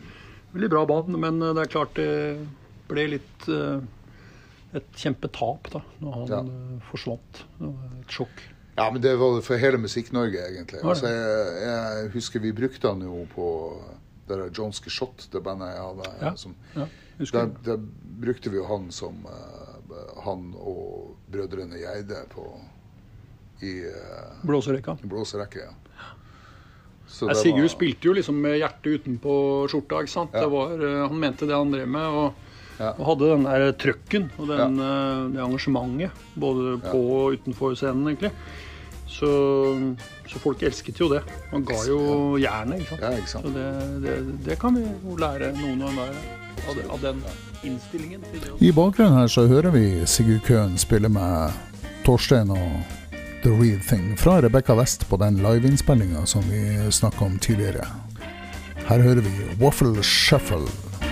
veldig bra band, men det er klart det ble litt uh, et kjempetap da, når han ja. uh, forsvant. Det var et sjokk. Ja, men det var for hele Musikk-Norge egentlig. Altså, jeg, jeg husker vi brukte han jo på det der Jones Shot, det bandet jeg hadde. Ja, som, ja, der, der brukte vi jo han som uh, han og brødrene Geide på i uh, Blåserekka. Blåserekka, ja. Så ja, Sigurd var... spilte jo liksom med hjertet utenpå skjorta, ikke sant? Ja. Det var, han mente det han drev med, og, ja. og hadde den der trøkken og den, ja. det engasjementet, både på ja. og utenfor scenen egentlig. Så, så folk elsket jo det. Han ga jo jernet, ikke sant? Ja, ikke sant? Så det, det, det kan vi jo lære noen av, av, av den innstillingen til det. I bakgrunnen her så hører vi Sigurd Køhn spille med Torstein og The Real Thing fra Rebecca West på den liveinnspillingen som vi snakket om tidligere. Her hører vi Waffle Shuffle.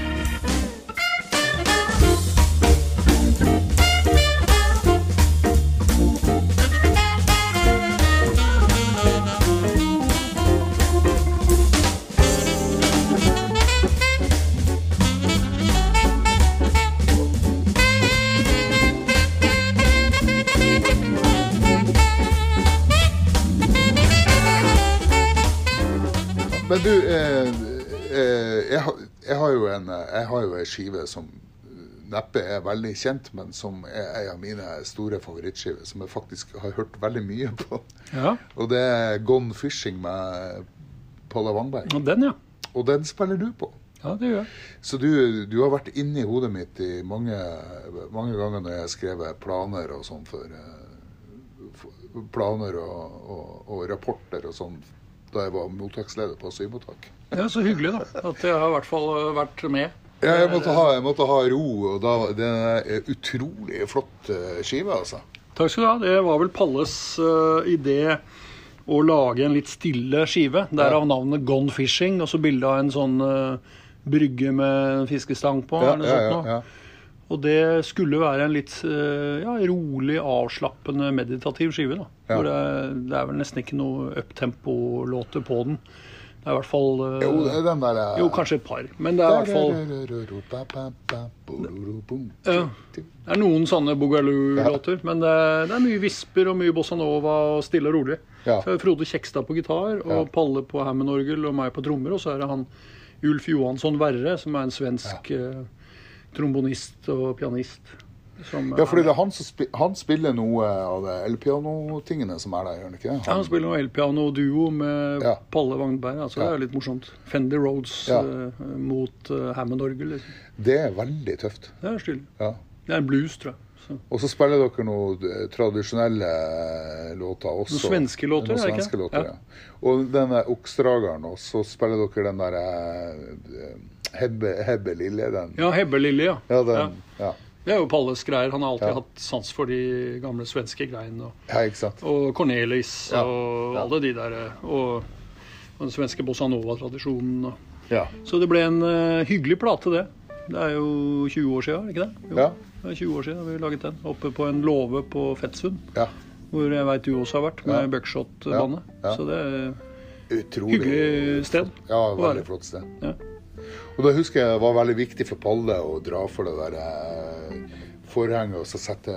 Men du, eh, eh, jeg, har, jeg, har jo en, jeg har jo en skive som neppe er veldig kjent, men som er en av mine store favorittskiver, som jeg faktisk har hørt veldig mye på. Ja. Og det er Gone Fishing med Paula Wangberg. Og den, ja. Og den spiller du på. Ja, det gjør jeg. Så du, du har vært inne i hodet mitt i mange, mange ganger når jeg har skrevet planer og sånn for, for planer og, og, og rapporter og sånn, da jeg var mottaksleder på asylmottak. Ja, så hyggelig da, at jeg har i hvert fall vært med. Ja, jeg måtte ha, jeg måtte ha ro, og da, det er utrolig flott skive, altså. Takk skal du ha. Det var vel Palles uh, idé å lage en litt stille skive. Derav ja. navnet Gone Fishing, og så bildet av en sånn uh, brygge med en fiskestang på. Ja, eller ja, sånt ja, ja. Og det skulle være en litt uh, ja, rolig, avslappende, meditativ skive da. Ja. For det, det er vel nesten ikke noe up-tempo-låter på den. Det er i hvert fall... Uh, jo, det er den der... Uh, jo, kanskje et par. Men det er i hvert fall... Ja, det er noen sånne Boogaloo-låter, ja. Men det er, det er mye visper og mye bossa nova og stille og rolig. Ja. Så er Frode Kjekstad på gitar, og ja. Palle på Hammond-orgel og meg på trommer, og så er det han Ulf Johansson Verre, som er en svensk... Ja. Uh, trombonist og pianist. Som, ja, fordi det er han som spi- han spiller noe av det el-piano-tingene som er der, gjør han ikke? Han, ja, han spiller noe el-piano-duo med ja. Palle Wangberg, altså ja. Det er litt morsomt. Fender Rhodes ja. uh, mot uh, Hammond-orgel. Liksom. Det er veldig tøft. Det er stilig. Ja. Det er en blues, tror jeg. Så. Og så spiller dere noen tradisjonelle låter også. Noen svenske låter, noen svenske låter, ja. Ja. Og denne Oksdrageren, og så spiller dere den der uh, Hebbe, Hebbe Lille, den. Ja, Hebbe Lille, ja. Ja, den, ja. ja. Det er jo Palles greier. Han har alltid ja. hatt sans for de gamle svenske greiene. Og, ja, ikke sant. Og Cornelis ja. og ja. alle de der. Og, og den svenske bossa nova-tradisjonen. Ja. Så det ble en uh, hyggelig plate, det. Det er jo tjue år siden, ikke det? Jo, ja. Det er tjue år siden vi laget den. Oppe på en låve på Fettsund. Ja. Hvor jeg vet du også har vært med ja. Buckshot-bandet. Ja. Ja. Så det er utrolig hyggelig sted. Ja, veldig flott sted. Ja. Og da husker jeg det var veldig viktig for Palle å dra for det der eh, forhenget og så sette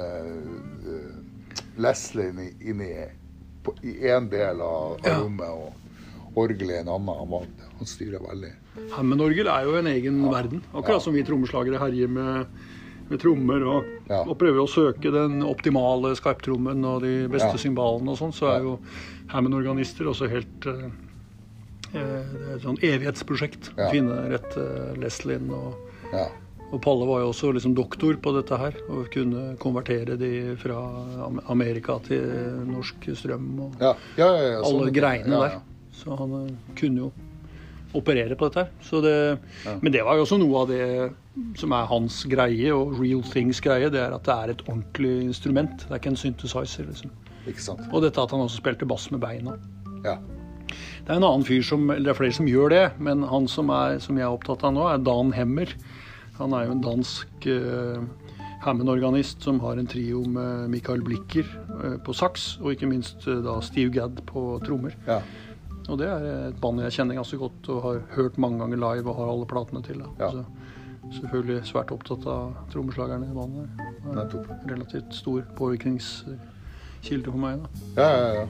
eh, Leslie inn i, inn i, på, i en del av, av ja. rommet og orgelet i en annen. Han, var, han styrer veldig. Hammond-orgel er jo en egen ja. verden. Akkurat ja. som vi trommeslagere herjer med, med trommer og, ja. og prøver å søke den optimale skarptrommen og de beste ja. symbalene og sånn, så er jo Hammond-organister også helt... Eh, Det er et sånn evighetsprosjekt å ja. finne rett uh, Leslien og, ja. og Palle var jo også liksom doktor på dette her og kunne konvertere de fra Amerika til norsk strøm og ja. Ja, ja, ja, alle sånn, greiene ja, ja. der så han uh, kunne jo operere på dette her så det, ja. men det var jo også noe av det som er hans greie og Real Things greie, det er at det er et ordentlig instrument, det er ikke en synthesizer liksom. Ikke sant. Og dette at han også spilte bass med beina ja. Det er en annen fyr som, eller det er flere som gjør det, men han som, er, som jeg er opptatt av nå er Dan Hemmer. Han er jo en dansk uh, Hammond-organist som har en trio med Michael Blicker uh, på saks, og ikke minst uh, da Steve Gadd på trommer. Ja. Og det er et band jeg kjenner ganske godt og har hørt mange ganger live og har alle platene til. Da. Ja. Så selvfølgelig svært opptatt av trommeslagerne i bandet. Det er Nettopp. relativt stor påvirkningskilde for meg. Da. Ja, ja, ja.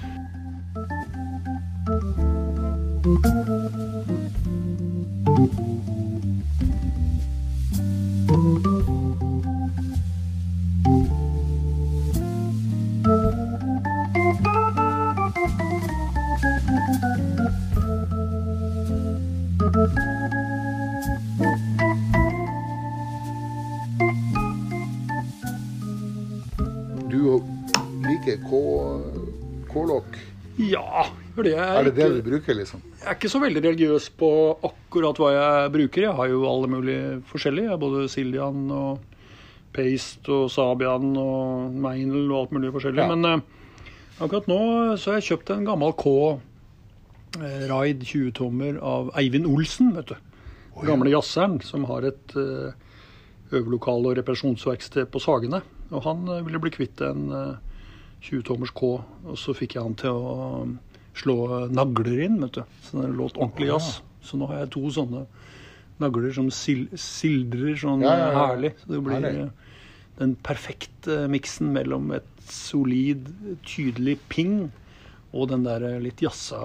Du liker K- K-lokk? Ja, for det er, Er det det ikke, du bruker, liksom? jeg er ikke så veldig religiøs på akkurat hva jeg bruker. Jeg har jo alle mulige forskjellige. Jeg har både Siljan og Paste og Sabian og Meinl og alt mulig forskjellig. Ja. Men eh, akkurat nå så har jeg kjøpt en gammel K eh, Ride tjue tommer av Eivind Olsen, vet du. Oh, ja. Gamle jazzeren som har et eh, øvelokal og reparasjonsverksted på Sagene. Og han eh, ville bli kvitt en eh, tjue tommers K, og så fikk jeg han til å slå nagler inn, vet du. Så det låt ordentlig jazz. Så nå har jeg to sånne nagler som sil sildrer sånn Ja, ja, ja. herlig. Så det blir Herlig. eh, den perfekte miksen mellom et solid, tydelig ping og den der litt jazza,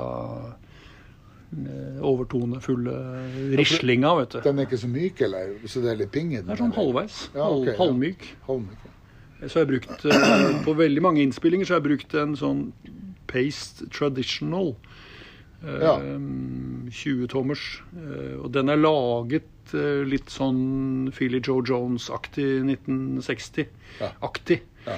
eh, overtonefulle rislinga, vet du. Den er ikke så myk, eller? Så det er litt ping i den? Det er sånn eller? halvveis, Ja, ok, halv, ja. halvmyk. Halvmyk, ja. Så har jeg brukt, eh, på veldig mange innspillinger så har jeg brukt en sånn Paste Traditional eh, Ja. tjue tommers. Eh, og den er laget eh, litt sånn Philly Joe Jones-aktig, nitten seksti-aktig. Ja.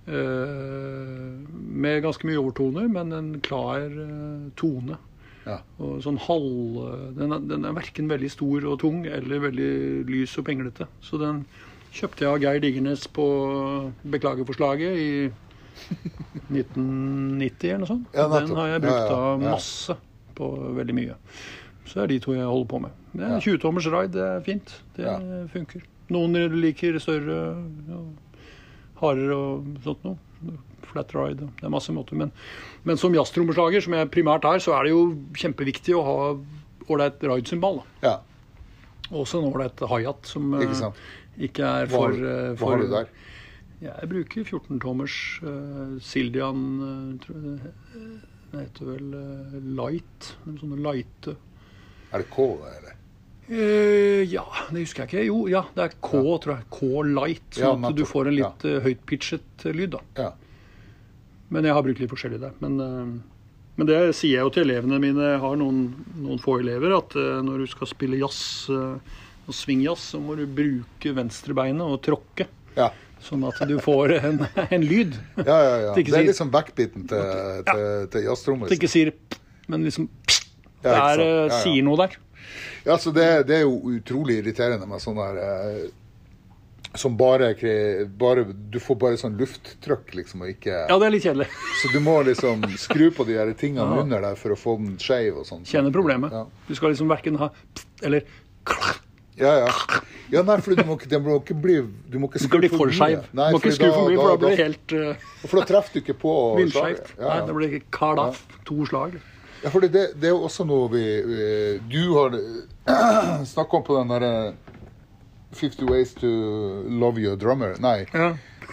Eh, med ganske mye overtoner, men en klar eh, tone. Ja. Og sånn halv... Den er, den er hverken veldig stor og tung, eller veldig lys og penglete. Så den kjøpte jeg av Geir Digernes på beklagerforslaget i nitten nitti eller noe sånt. Ja, nettopp. Den har jeg brukt Ja, ja, av ja. masse på veldig mye. Så er de to jeg holder på med. Det er Ja. tjue tommers ride, det er fint. Det Ja. funker. Noen liker større, ja, hardere og sånt noe. Flat ride, det er masse måter. Men, men som jazztrommeslager, som jeg primært er, så er det jo kjempeviktig å ha ålreit ride-symbal. Ja, Også en ålreit hi-hat som eh, ikke sant. ikke er Hva, for, eh, hva for har du der? Jeg bruker fjorten tommers uh, Sildian, uh, tror jeg det, det heter vel uh, Light, en sånne lighte. Er det K, det, eller? Eh, ja, det husker jeg ikke. Jo, ja, det er K, tror jeg. K-light, sånn Ja, at du nettopp. får en litt uh, høyt pitchet uh, lyd da. Ja. Men jeg har brukt litt forskjellig der. Men, uh, men det sier jeg jo til elevene mine, jeg har noen, noen få elever, at uh, når du skal spille jazz uh, og swingjazz, så må du bruke venstrebeinet og tråkke. Ja. Sånn at du får en, en lyd. Ja, ja, ja. Det ikke Det er sier- litt sånn backbeaten til, til, til At jazztrommis. det ikke sier p, men liksom p. Ja, Det ikke er, sant. uh, Ja, ja. sier noe der. Ja, så det, det er jo utrolig irriterende med sånn der eh, som bare, kre- bare du får bare sånn lufttrykk, liksom, og ikke Ja, det er litt kjedelig. Så du må liksom skru på de her tingene under der for å få den skeiv og sånn. Kjenner problemet. Ja. Du skal liksom hverken ha p, eller k. Ja, ja. Ja, nei, for du må ikke, det må ikke bli Du må ikke Du skal bli for mye. skeiv. Du Nei, må ikke fordi skru for mye, for da blir det da- helt uh, For da treffer du ikke på vindskjevt. slaget. Ja, Nei, ja. det blir kardaff. To slag. Ja, for det, det er jo også noe vi, vi Du har snakket om på den der fifty ways to love your drummer. Nei, Ja.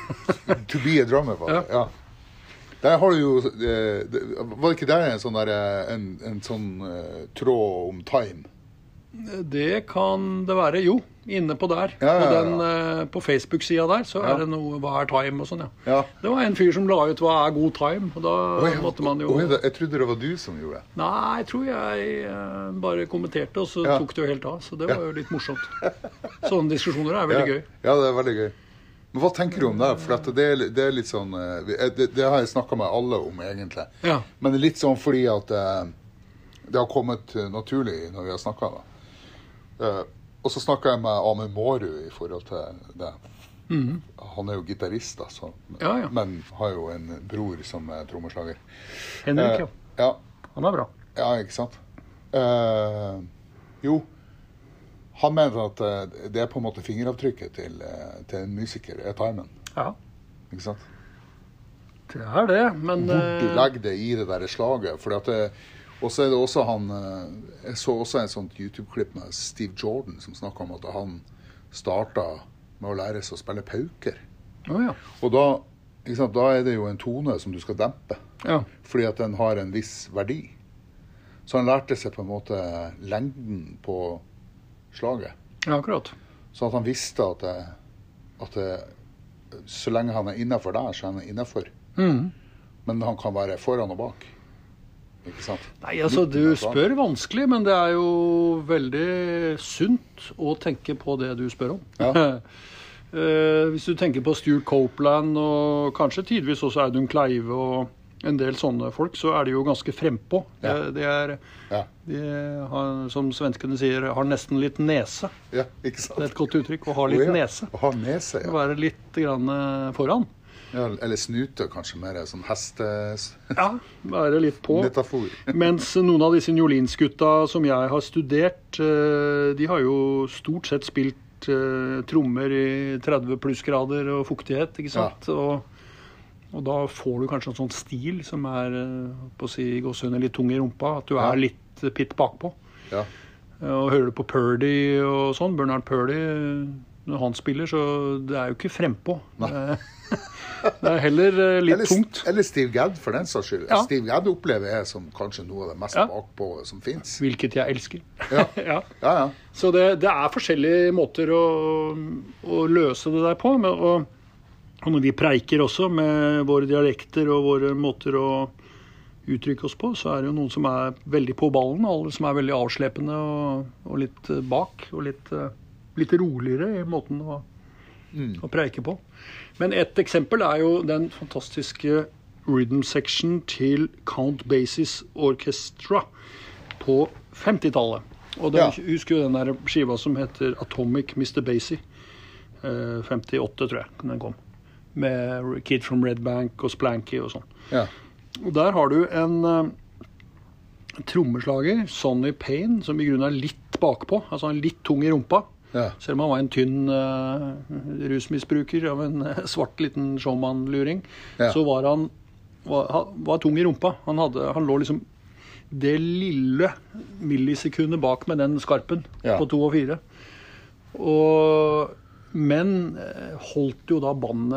to be a drummer, var det. Ja. Der har du jo eh, det- Var det ikke der en sånn, der, eh, en, en sånn eh, tråd om time? Det kan det være. Jo, inne på der. Ja, ja, På, ja. den, eh, på Facebook-sida der så Ja. er det noe hva er time og sånn, ja. Ja. Det var en fyr som la ut hva er god time, og da Oi, måtte man jo oi, da- jeg trodde det var du som gjorde det. Nei, jeg tror jeg eh, bare kommenterte, og så Ja. tok det jo helt av. Så det var jo litt morsomt. Sånne diskusjoner er veldig ja. gøy. Ja, det er veldig gøy. Men hva tenker du om det? For at det, er, det er litt sånn eh, Det, det har jeg snakket med alle om, egentlig. Ja. Men det er litt sånn fordi at eh, det har kommet eh, naturlig når vi har snakket da. Eh, og så snakket jeg med Amund Mårud i forhold til det. Mhm. Han er jo gitarist, da, så, Ja, ja. men har jo en bror som er trommeslager. Henrik, ja. Eh, ja. Han er bra. Ja, ikke sant? Eh, jo, han mener at eh, det er på en måte fingeravtrykket til, eh, til en musiker, er timen. Ja, Ikke sant? det er det, men Hvor du eh, legger det i det der slaget. For at det, Og så er det også han, jeg så også en sånt YouTube-klipp med Steve Jordan som snakket om at han startet med å lære seg å spille pauker. Oh, ja. Og da, ikke sant, da er det jo en tone som du skal dempe, ja. Fordi at den har en viss verdi. Så han lærte seg på en måte lengden på slaget. Ja, akkurat. Så at han visste at, det, at det, så lenge han er innenfor der, så er han innenfor. Mm. Men han kan være foran og bak. Ikke sant? Nei, altså du spør vanskelig, men det er jo veldig sunt å tenke på det du spør om. Ja. uh, hvis du tenker på Stuart Copeland og kanskje tidvis også Audun Kleive og en del sånne folk, så er de jo ganske frempå. Ja. De, de er, ja. de har, som svenskene sier, har nesten litt nese. Ja, ikke sant? Det er et godt uttrykk, å ha litt oh, ja. nese. Å ha nese, ja. Å være litt grann foran. Ja, eller snute, kanskje mer sånn heste... Ja, være litt på. Metafor. Mens noen av disse Njolinskutta som jeg har studert, de har jo stort sett spilt trommer i tretti plussgrader og fuktighet, ikke sant? Ja. Og, og da får du kanskje en sånn stil som er, på å si, gåsehøyne litt tung i rumpa, at du er ja. Litt pitt bakpå. Ja. Og hører du på Purdy og sånn, Bernard Purdy, når han spiller, så det er jo ikke frempå. Nei. Det er heller litt eller, tungt. Eller Steve Gadd, for den saks skyld. Ja. Steve Gadd opplever jeg som kanskje noe av det mest ja. Bakpå som finnes. Hvilket jeg elsker. Ja, ja. ja, ja. Så det, det er forskjellige måter å, å løse det der på. Med, og, og når vi preiker også med våre dialekter og våre måter å uttrykke oss på, så er det jo noen som er veldig på ballen, alle som er veldig avslepende og, og litt bak, og litt, litt roligere i måten å, mm. å preike på. Men et eksempel er jo den fantastiske rhythm section til Count Basie's Orchestra på femtitallet. Og den, ja. Husker jo den der skiva som heter Atomic mister Basie. Eh, femtiåtte, tror jeg, den kom. Med Kid from Red Bank og Splanky og sånn. Ja. Og der har du en uh, trommeslager, Sonny Payne, som i grunnen er litt bakpå, altså han er litt tung i rumpa. Ja. Selv om han var en tynn uh, rusmisbruker av en uh, svart liten showman-luring, ja. Så var han var, var tung i rumpa. Han, hadde, han lå liksom det lille millisekundet bak med den skarpen ja. På to og fire. Og, men holdt jo da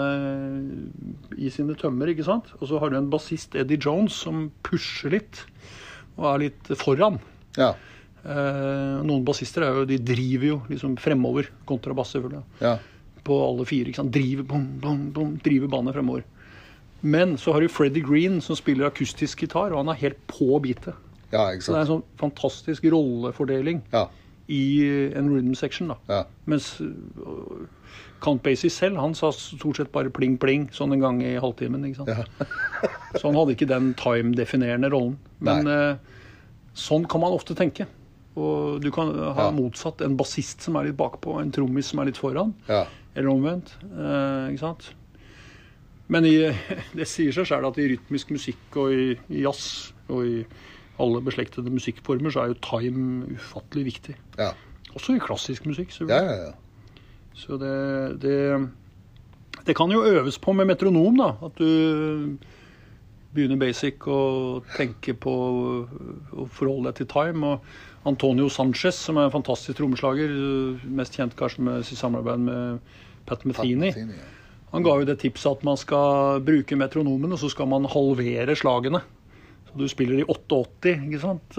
bandet i sine tømmer, ikke sant? Og så har du en bassist, Eddie Jones, som pusher litt og er litt foran. Ja. Eh, noen bassister er jo, de driver jo liksom fremover, kontrabass selvfølgelig, ja. På alle fire, ikke sant? Driver, bom, bom, bom, driver bandet fremover. Men så har du Freddie Green som spiller akustisk gitar, og han er helt på bitet. Ja, ikke sant. Så det er en sånn fantastisk rollefordeling ja. I en rhythm section da. Ja. Mens uh, Count Basie selv, han sa stort sett bare pling pling sånn en gang i halvtimen, ikke sant? Ja. Så han hadde ikke den time-definerende rollen. Men uh, sånn kan man ofte tenke. Og du kan ha ja. Motsatt en bassist som er litt bakpå, en trommis som er litt foran, ja. Eller omvendt, uh, ikke sant? Men i, det sier seg selv at i rytmisk musikk og i, i jazz og i alle beslektede musikkformer så er jo time ufattelig viktig. Ja. Også i klassisk musikk, selvfølgelig. Ja, ja, ja. Så det, det, det kan jo øves på med metronom da, at du begynner basic og tenker på å forholde deg til time. Og Antonio Sanchez, som er en fantastisk trommeslager, mest kjent kanskje med sitt samarbeid med Pat Metheny. Pat Metheny ja. Han ga jo det tipset at man skal bruke metronomen, og så skal man halvere slagene. Så du spiller i åttiåtte, ikke sant?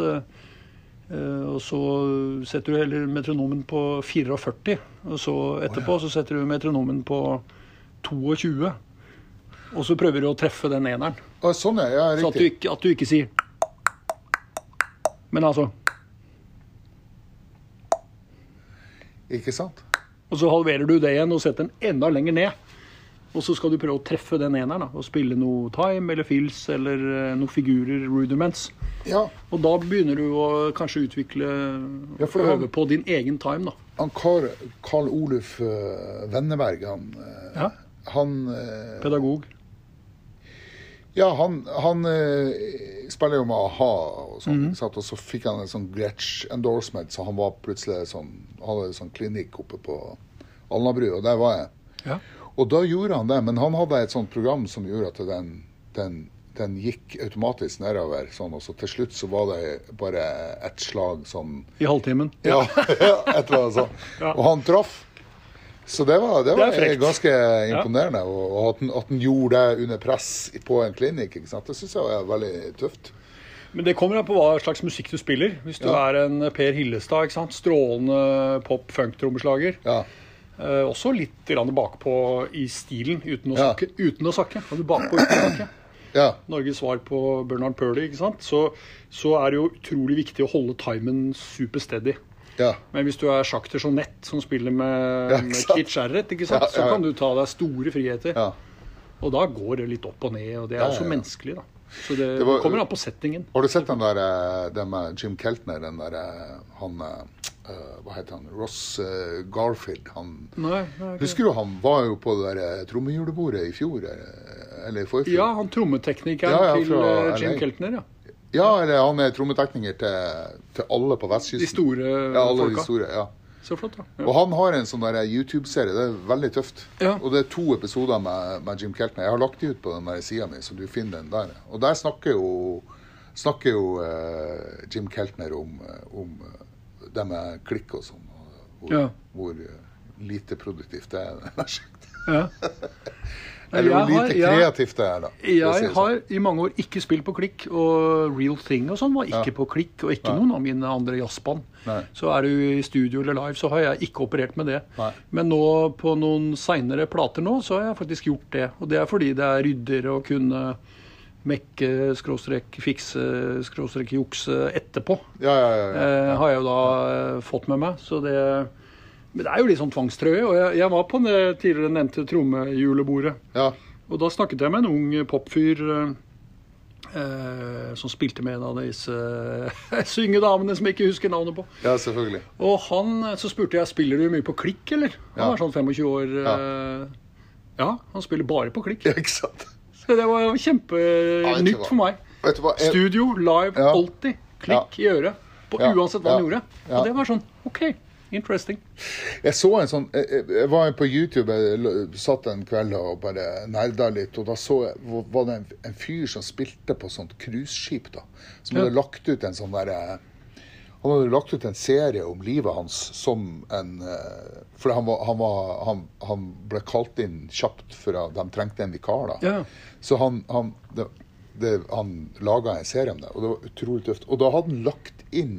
Og så setter du heller metronomen på førtifire, og så etterpå oh, ja. Så setter du metronomen på tjueto. Og så prøver du å treffe den eneren. Oh, sånn er, ja, riktig. Så at du, ikke, at du ikke sier men altså ikke sant? Og så halverer du det igjen og setter den enda lenger ned. Og så skal du prøve å treffe den eneren da, og spille noe time eller fills eller uh, noen figurer, rudiments. Ja. Og da begynner du å kanskje utvikle ja, øve han, på din egen time da. Han Karl, Karl Oluf uh, Venneberg, han, uh, ja. han uh, pedagog. Ja, han, han uh, spiller jo med A-ha og sånn, mm-hmm. og så fikk han en sånn Gretsch endorsement, så han var plutselig sånn, han hadde en sånn klinikk oppe på Alnabru, og der var jeg. Ja. Og da gjorde han det, men han hadde et sånt program som gjorde at den, den den gikk automatisk nedover, sånn, og så til slutt så var det bare et slag sånn... I halvtimen? Ja, ja et eller annet sånt. Ja. Og han traff. Så det var, det var det ganske imponerende, ja. og, og at, den, at den gjorde det under press på en klinikk, ikke sant? Det synes jeg var veldig tøft. Men det kommer an på hva slags musikk du spiller. Hvis du ja. er en Per Hillestad, ikke sant? Strålende pop-funk-trommeslager. Ja. Eh, også litt grann bakpå i stilen, uten å sakke. Ja. Uten å sakke. Kan du bakpå uten å sakke? Ja. Norges svar på Bernard Purdy, ikke sant? Så, så er det jo utrolig viktig å holde timen super steady. Ja. Men hvis du er Sjakter som nett, som spiller med, ja, med Kit Jarrett, ikke sant? Ja, ja, ja. Så kan du ta deg store friheter. Ja. Og da går det litt opp og ned, og det er ja, også ja, ja. menneskelig, da. Så det, det, var, det kommer an på settingen. Har du sett den der, den med Jim Keltner, den der, han, uh, hva heter han, Ross uh, Garfield, han, nei, nei, husker du han var jo på det der trommehjulebordet i fjor, eller i forfjor? Ja, han trommeteknikeren ja, ja, til uh, Jim Keltner, ja. Ja, eller han er trommetekniker til, til alle på vestkysten. De store ja, alle folka. De store, ja. Så flott, da. Ja. Og han har en sånn der YouTube-serie, det er veldig tøft. Ja. Og det er to episoder med, med Jim Keltner. Jeg har lagt det ut på den der siden min, så du finner den der. Og der snakker jo, snakker jo uh, Jim Keltner om, om det med klikk og sånn, hvor, ja. hvor lite produktivt det er. Ja. Eller hvor lite har, kreativt det er da. Jeg har i mange år ikke spilt på klikk, og Real Thing og sånn var ikke ja. på klikk, og ikke Nei. noen av mine andre jazzband. Nei. Så er du i studio eller live, så har jeg ikke operert med det. Nei. Men nå på noen senere plater nå, så har jeg faktisk gjort det. Og det er fordi det er rydder å kunne mekke, skråstrek, fikse, skråstrek, jukse etterpå. Ja, ja, ja, ja. Eh, har jeg jo da eh, fått med meg, så det... Men det er jo litt sånn tvangstrøye, og jeg, jeg var på det tidligere nevnte trommehjulebordet. Ja. Og da snakket jeg med en ung popfyr eh, som spilte med en av disse eh, syngedamene som jeg ikke husker navnet på. Ja, selvfølgelig. Og han, så spurte jeg, spiller du mye på klikk, eller? Han ja. var sånn femogtjue år. Ja. Eh, ja, han spiller bare på klikk. Ja, ikke sant? Så det var kjempenytt ja, for meg. Vet du hva? Jeg... Studio, live, ja. alltid. Klikk ja. i øret, på ja. uansett hva ja. han gjorde. Ja. Og det var sånn, ok. Interesting. Jeg så en sånn, jeg, jeg var på YouTube, jeg satt en kveld og bare nerdet litt, og da så jeg, var det en, en fyr som spilte på sånt cruiseskip da, som hadde ja. lagt ut en sånn der, han hadde lagt ut en serie om livet hans som en, for han, var, han, var, han, han ble kalt inn kjapt for at de trengte en vikar da. Ja. Så han, han, det, det, han laget en serie om det, og det var utrolig tøft. Og da hadde han lagt inn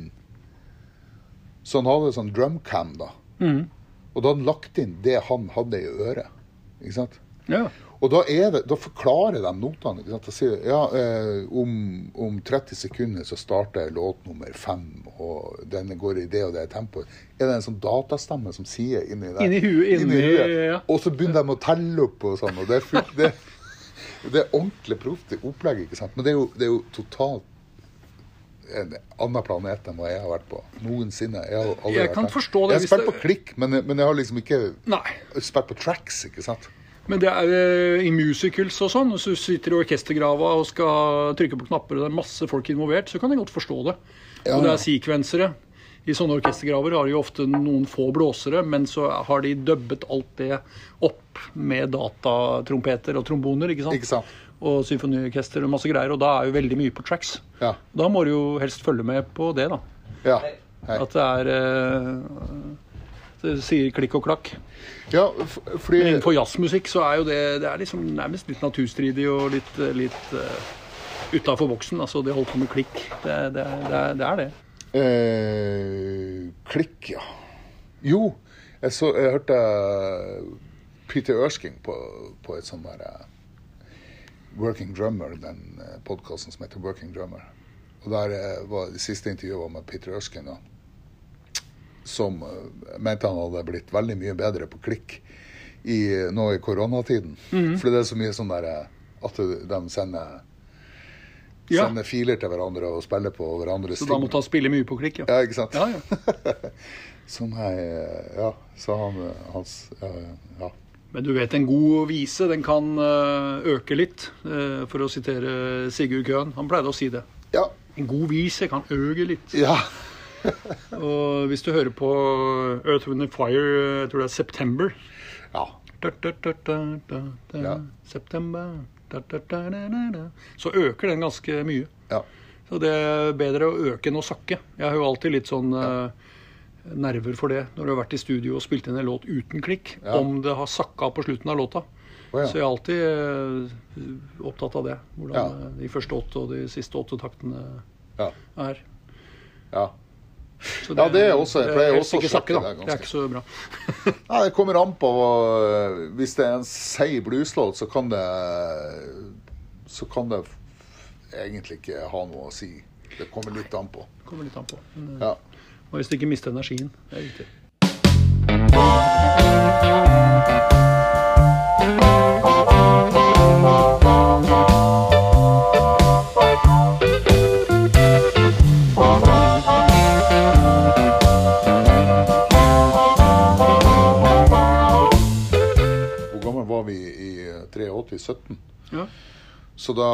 så han hadde sånn drumcam da. Mm. Og da hadde han lagt inn det han hadde i øret. Ikke sant? Ja. Og da, er det, da forklarer de notene. Ikke sant? Da sier ja, eh, om, om tretti sekunder så starter låt nummer fem, og denne går i det og det tempoet. Er det en sånn datastemme som sier inni der? Inni huet, inni, inni huet. Ja. Og så begynner de å telle opp og sånn. Og det er, fullt, det, det er ordentlig proft opplegg, ikke sant? Men det er jo, det er jo totalt en annen planet enn hva jeg har vært på noensinne. Jeg, har aldri jeg kan vært forstå det. Jeg har spilt på klikk, men, men jeg har liksom ikke Nei. spilt på tracks, ikke sant? Men det er uh, i musicals og sånn, hvis du sitter i orkestergrava og skal trykke på knapper, og det er masse folk involvert, så kan jeg godt forstå det. Ja, og det er sekvensere. I sånne orkestergraver har de jo ofte noen få blåsere, men så har de dubbet alt det opp med datatrompeter og tromboner, ikke sant? Ikke sant? Og symfoniorkester og masse greier, og da er jo veldig mye på tracks. Ja. Da må du jo helst følge med på det da. Ja. Hei. At det er, eh, det sier klikk og klakk. Ja, fordi... Men innenfor jazzmusikk så er jo det, det er liksom nærmest litt naturstridig og litt, litt uh, utenfor boksen, altså det holder på med klikk. Det, det, det, er, det er det. Eh, klikk, ja. Jo, jeg, så, jeg hørte Peter Erskine på, på et sånt der... Working Drummer, den podcasten som heter Working Drummer. Og der var det siste intervjuet var med Peter Erskine, som mente han hadde blitt veldig mye bedre på klikk i, nå i koronatiden. Mm-hmm. For det er så mye sånn der at de sender, ja. sender filer til hverandre og spiller på hverandres ting. Så da må ta spille mye på klikk, ja. Ja, ikke sant? Ja, ja. Sånn her, ja, sa han, hans, ja, ja. Men du vet, en god vise, den kan øke litt, for å sitere Sigurd Køhn. Han pleide å si det. Ja. En god vise kan øke litt. Ja. Og hvis du hører på Earth, Wind and Fire, jeg tror det er September, ja. da, da, da, da, da, da, Ja. september, da, da, da, da, da, da. Så øker den ganske mye. Ja. Så det er bedre å øke enn å sakke. Jeg har jo alltid litt sånn uh, nerver for det når du har vært i studio og spilt inn en låt uten klikk, Ja. om det har sakka på slutten av låta. Å, ja. Så jeg er alltid uh, opptatt av det. Hvordan Ja. uh, de første åtte og de siste åtte taktene Ja. er. Ja. Så Ja, det er også- jeg pleier helst også å ikke sakke, sjekke da. det Det er ikke så bra. Ja, det kommer an på øh, hvis det er en seig blueslåt, så kan det så kan det egentlig ikke ha noe å si. Det kommer litt an på. Kommer litt an på. Men, Ja. og hvis det ikke mister energien, det er viktig. Hvor gammel var vi i åttitre sytten? Ja. Så da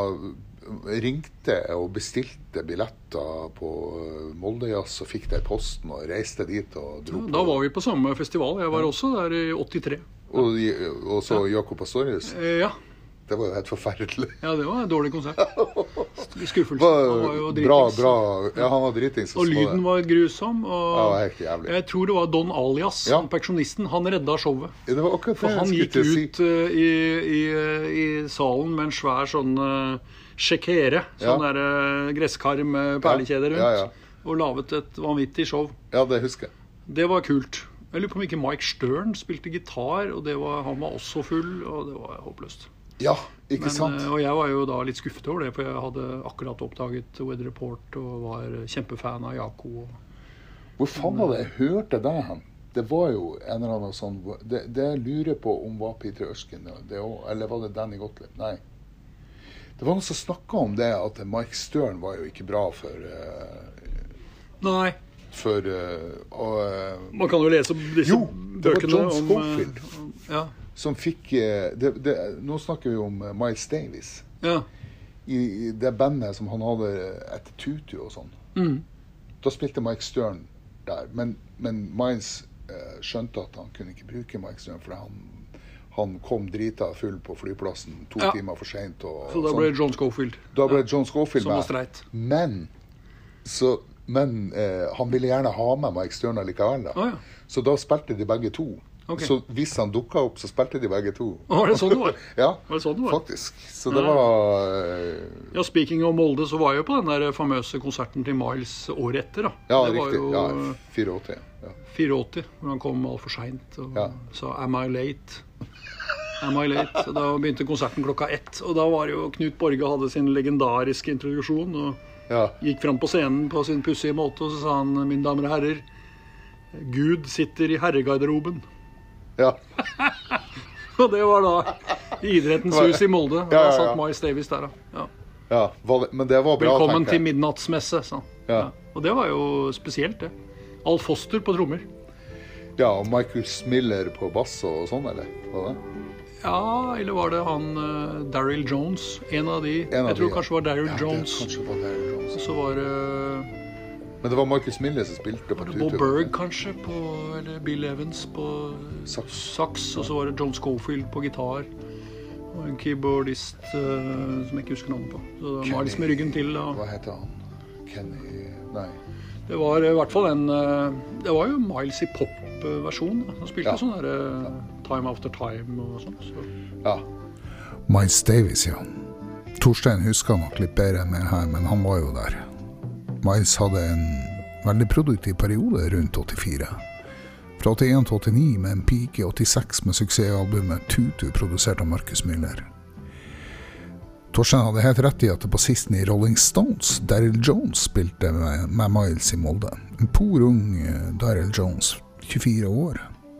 ringte jeg og bestilte billetter på Moldejazz og fikk det i posten og reiste dit og dro på. Da var vi på samme festival. Jeg var også der i åttitre. Og, og så Jakob Astorius. Eh, Ja. Det var jo helt forferdelig. ja, det var en dårlig konsert. Skuffelse. Var, Han var jo bra, dritings. bra. Ja, han var dritings. Og lyden var grusom. Ja, det var Og helt jævlig. jeg tror det var Don Alias, Ja. perfeksjonisten. Han redda showet. Det var akkurat det For jeg han skulle gikk til å si. ut uh, i, i, i salen med en svær sånn uh, sjekere, sånn Ja. der uh, gresskar med perlekjeder rundt, Ja, ja, ja. og laget et vanvittig show. Ja, det husker jeg. Det var kult. Jeg lurer på om ikke Mike Stern spilte gitar, og det var, han var også full, og det var håpløst. Ja, ikke Men, sant? uh, og jeg var jo da litt skuffet over det, for jeg hadde akkurat oppdaget Weather Report og var kjempefan av Jaco. Og Hvor faen var det jeg hørte det hen? Det var jo en eller annen sånn Det, det jeg lurer på om var Peter Erskine, det også, eller var det Danny Gottlieb? Nei. Det var noen som snakket om det, at Mike Stern var jo ikke bra for uh, Nei, For uh, og, uh, man kan jo lese disse Jo, det var bøkene John om, Scofield. uh, om Ja, som fikk uh, det, det, Nå snakker vi om uh, Miles Davis. ja. I, I det bandet som han hadde etter Tutu og sånn. Mm. Da spilte Mike Stern der. Men, men Miles uh, skjønte at han kunne ikke bruke Mike Stern, for han Han kom drita full på flyplassen to Ja. timer for sent. Og, Så da og ble sånn. John Scofield. Da ble Ja. John Scofield Som var med. streit. Men, så, men eh, han ville gjerne ha med Mike Stern likevel. Da. Å, ja. Så da spilte de begge to. Ok. Så hvis han dukket opp, så spilte de begge to. Var det sånn det var? Ja, Var det sånn det var? faktisk. Så det Ja. var eh, Ja, speaking of Molde, så var jeg jo på den der famøse konserten til Miles året etter, da. Ja, det var riktig. jo Ja, åttifire. Ja. åttifire, hvor han kom altfor seint og Ja. sa 'Am I late?' Am I late? Så da begynte konserten klokka ett, og da var det jo Knut Borge hadde sin legendariske introduksjon og Ja. gikk fram på scenen på sin pussige måte, og så sa han: 'Mine damer og herrer, Gud sitter i herregarderoben'. Ja. Og det var da i Idrettens hus i Molde. Og Ja, ja, da ja. satt Miles Davis der, da. Ja. Ja, var det, men det var bra, Velkommen tenker til jeg. midnattsmesse, sa han. Ja. Og det var jo spesielt, det. Alf Foster på trommer. Ja, og Michael Smiller på bass og sånn, eller? Var det? Ja, eller var det han uh, Daryl Jones? En av de. En av jeg tror de, ja. kanskje det var Daryl Ja, Jones. Det kanskje var Daryl Jones. Og så var det Men det var Michael Smiller som spilte på var det Tutu. Bob Berg, kanskje, på, eller Bill Evans på Saks. saks. Og så var det John Scofield på gitar. Og en keyboardist uh, som jeg ikke husker navnet på. Så det var Miles med ryggen til. Da. Hva heter han? Kenny Nei. Det var i hvert fall en uh, Det var jo Miles i pop-versjon. Han spilte Ja. sånn derre Time After Time og sånn. Så. Ja. Miles Davis, ja. Torstein husker nok litt bedre enn meg her, men han var jo der. Miles hadde en veldig produktiv periode rundt åttifire. Fra åttien til åttini med en peak i åttiseks med suksessalbumet Tutu, produsert av Marcus Miller. Torstein hadde helt rett i at det bassisten i Rolling Stones, Daryl Jones, spilte med, med Miles i Molde. En por ung eh, Daryl Jones, tjuefire år.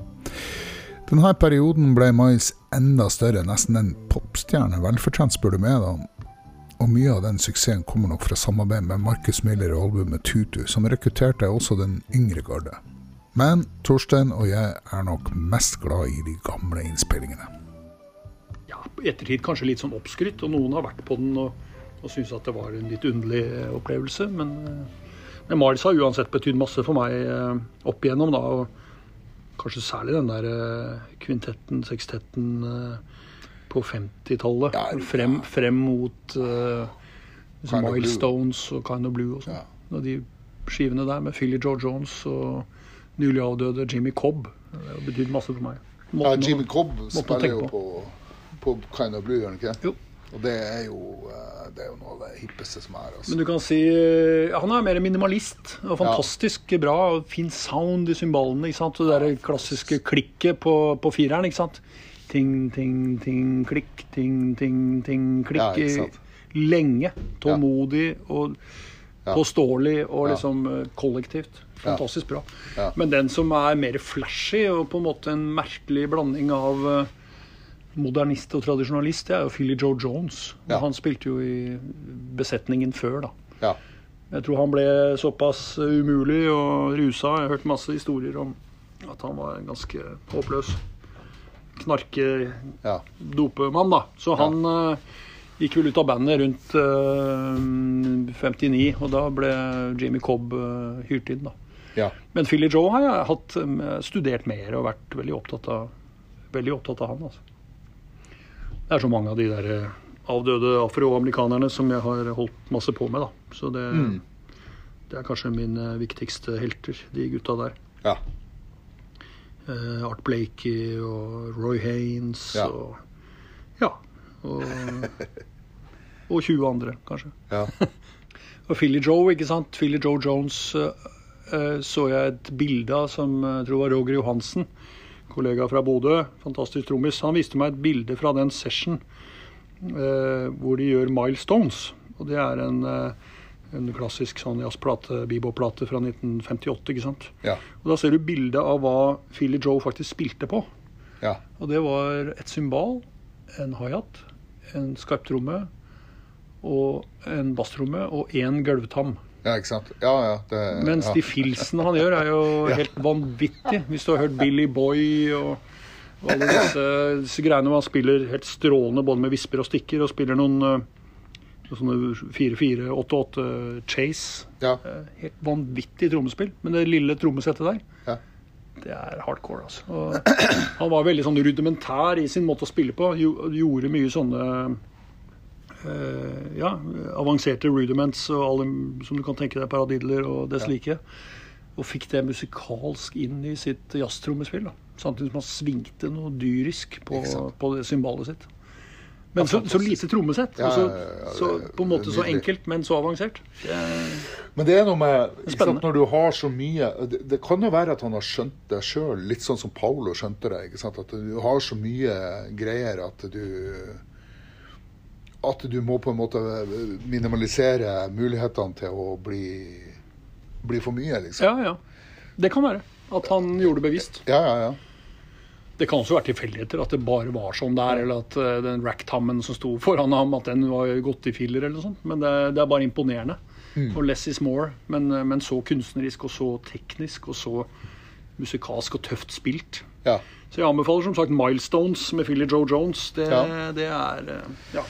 Denne perioden ble Miles enda større, nesten en popstjerne, velfortjent spør du meg da. Og mye av den suksessen kommer nok fra samarbeid med Marcus Miller og albumet Tutu, som rekrutterte også den yngre garde. Men Torstein og jeg er nok mest glad i de gamle innspillingene. Ja, i ettertid kanskje litt sånn oppskrytt, og noen har vært på den og, og synes at det var en litt underlig opplevelse, men, men Miles har uansett betydd masse for meg opp igjennom da, og kanskje særlig den der uh, kvintetten, sekstetten uh, på femtitallet. Ja, frem, frem mot uh, Milestones og Kind of Blue og sånn. Ja. Og de skivene der med Philly Joe Jones og nylig avdøde Jimmy Cobb. Det har betydd masse for meg. ja, Måten Jimmy Cobb spiller jo på. på, på Kind of Blue, gjør han ikke? Jo. Og det er jo, det er jo noe av det hippeste som er. Altså. Men du kan si, ja, han er mer minimalist, og fantastisk ja. bra, og fin sound i symbolene, ikke sant? Og det der klassiske klikket på, på fireren, ikke sant? Ting, ting, ting, klikk, ting, ting, ting, klikk, ja, lenge, tålmodig og ja. påståelig og liksom kollektivt. Fantastisk bra. Ja. Men den som er mer flashy, og på en måte en merkelig blanding av modernist og tradisjonalist, det er jo Philly Joe Jones. Ja. Han spilte jo i besetningen før, da. Ja. Jeg tror han ble såpass umulig og rusa. Jeg har hørt masse historier om at han var en ganske håpløs knarke-dopemann, da. Så han ja. uh, gikk vel ut av bandet rundt uh, femtini, og da ble Jimmy Cobb uh, hyrt inn, da. Ja. Men Philly Joe har jeg hatt, um, studert mer og vært veldig opptatt av, veldig opptatt av han, altså. Det er så mange av de der avdøde afroamerikanerne som jeg har holdt masse på med, da. Så det, mm. det er kanskje mine viktigste helter, de gutta der. Ja. Uh, Art Blakey og Roy Haynes ja. og ja, og, og tjue andre, kanskje. Ja. Og Philly Joe, ikke sant? Philly Joe Jones uh, uh, så jeg et bilde av som jeg uh, tror var Roger Johansen, kollega fra Bodø, fantastisk trommis. Han viste meg et bilde fra den session eh, hvor de gjør Milestones. Og det er en, eh, en klassisk sånn jazzplate, bebop-plate fra nitten femtiåtte, ikke sant? Ja. Og da ser du bildet av hva Philly Joe faktisk spilte på. Ja. Og det var et symbal, en hi-hat, en skarptromme, og en basstromme, og en gulvtam. Ja, ikke sant? Ja, ja. Det, Mens ja. de filsene han gjør er jo ja. helt vanvittig. Hvis du har hørt Billy Boy og, og alle disse, disse greiene hvor han spiller helt strålende både med visper og stikker, og spiller noen, noen sånne fire fire, åtte åtte chase. Ja. Helt vanvittig trommespill. Men det lille trommesettet der, ja. det er hardcore, altså. Og han var veldig sånn rudimentær i sin måte å spille på. Gjorde mye sånne Uh, ja, avanserte rudiments og alle som du kan tenke deg, paradidler og dess like, og fikk det musikalsk inn i sitt jazztrommespill, da. Samtidig som han svingte noe dyrisk på, på det symbolet sitt. Men så, så lite trommesett, ja, så, ja, ja, så på en måte så enkelt, men så avansert. Det men det er noe med, ikke sant, når du har så mye, det, det kan jo være at han har skjønt det selv, litt sånn som Paolo skjønte det, ikke sant, at du har så mye greier at du at du må på en måte minimalisere mulighetene til å bli, bli for mye, liksom. Ja, ja. Det kan være at han gjorde det bevisst. Ja, ja, ja. Det kan også være tilfeldigheter, at det bare var sånn der, eller at uh, den racktammen som sto foran ham, at den var gått i filler eller noe sånt. Men det, det er bare imponerende. Mm. Og less is more, men, men så kunstnerisk og så teknisk og så musikalsk og tøft spilt. Ja. Så jeg anbefaler som sagt Milestones med Philly Joe Jones. Det, ja. det er, uh, ja.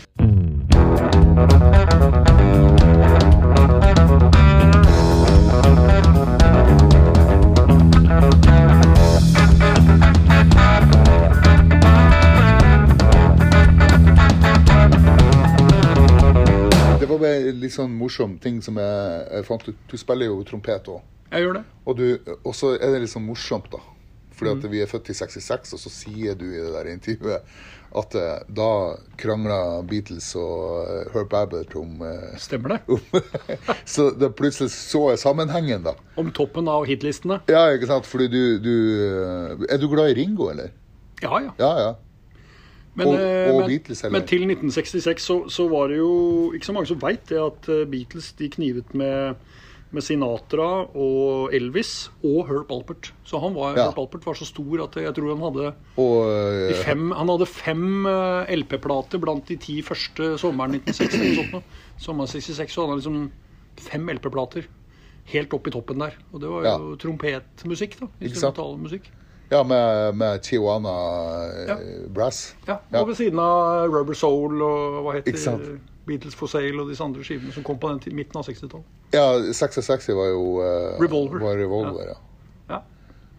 Det var bare litt sånn morsom ting som jeg, jeg fant ut. Du spiller jo trompet også. Jeg gjør det. Og, du, og så er det litt sånn morsomt da. Fordi at vi er født i sekstiseks, og så sier du i det der intervjuet at uh, da kranglet Beatles og uh, Herb Abbott om... Uh, Stemmer det? Om, så da plutselig så jeg sammenhengen da. Om toppen av hitlistene? Ja, ikke sant? Fordi du... du uh, er du glad i Ringo, eller? Ja, ja. Ja, ja. Men, og, og men, Beatles, eller? Men til nitten sekstiseks så, så var det jo ikke så mange som vet det at Beatles de knivet med... med Sinatra og Elvis og Herb Alpert. Så han var, ja. Herb Alpert var så stor at jeg tror han hadde, og, uh, fem, han hadde fem L P-plater blant de ti første sommeren nitten sekstiseks. Sommeren sekstiseks så hadde han liksom fem L P-plater helt opp i toppen der. Og det var jo ja. trompetmusikk da, instrumentalmusikk. Ja, med, med Tijuana ja. Brass. Ja, og ja. ved siden av Rubber Soul og hva heter Beatles for Sale og disse andre skivene som kom på den midten av sekstitallet. Ja, sekstiseks var jo uh, Revolver. Var Revolver, ja. Ja.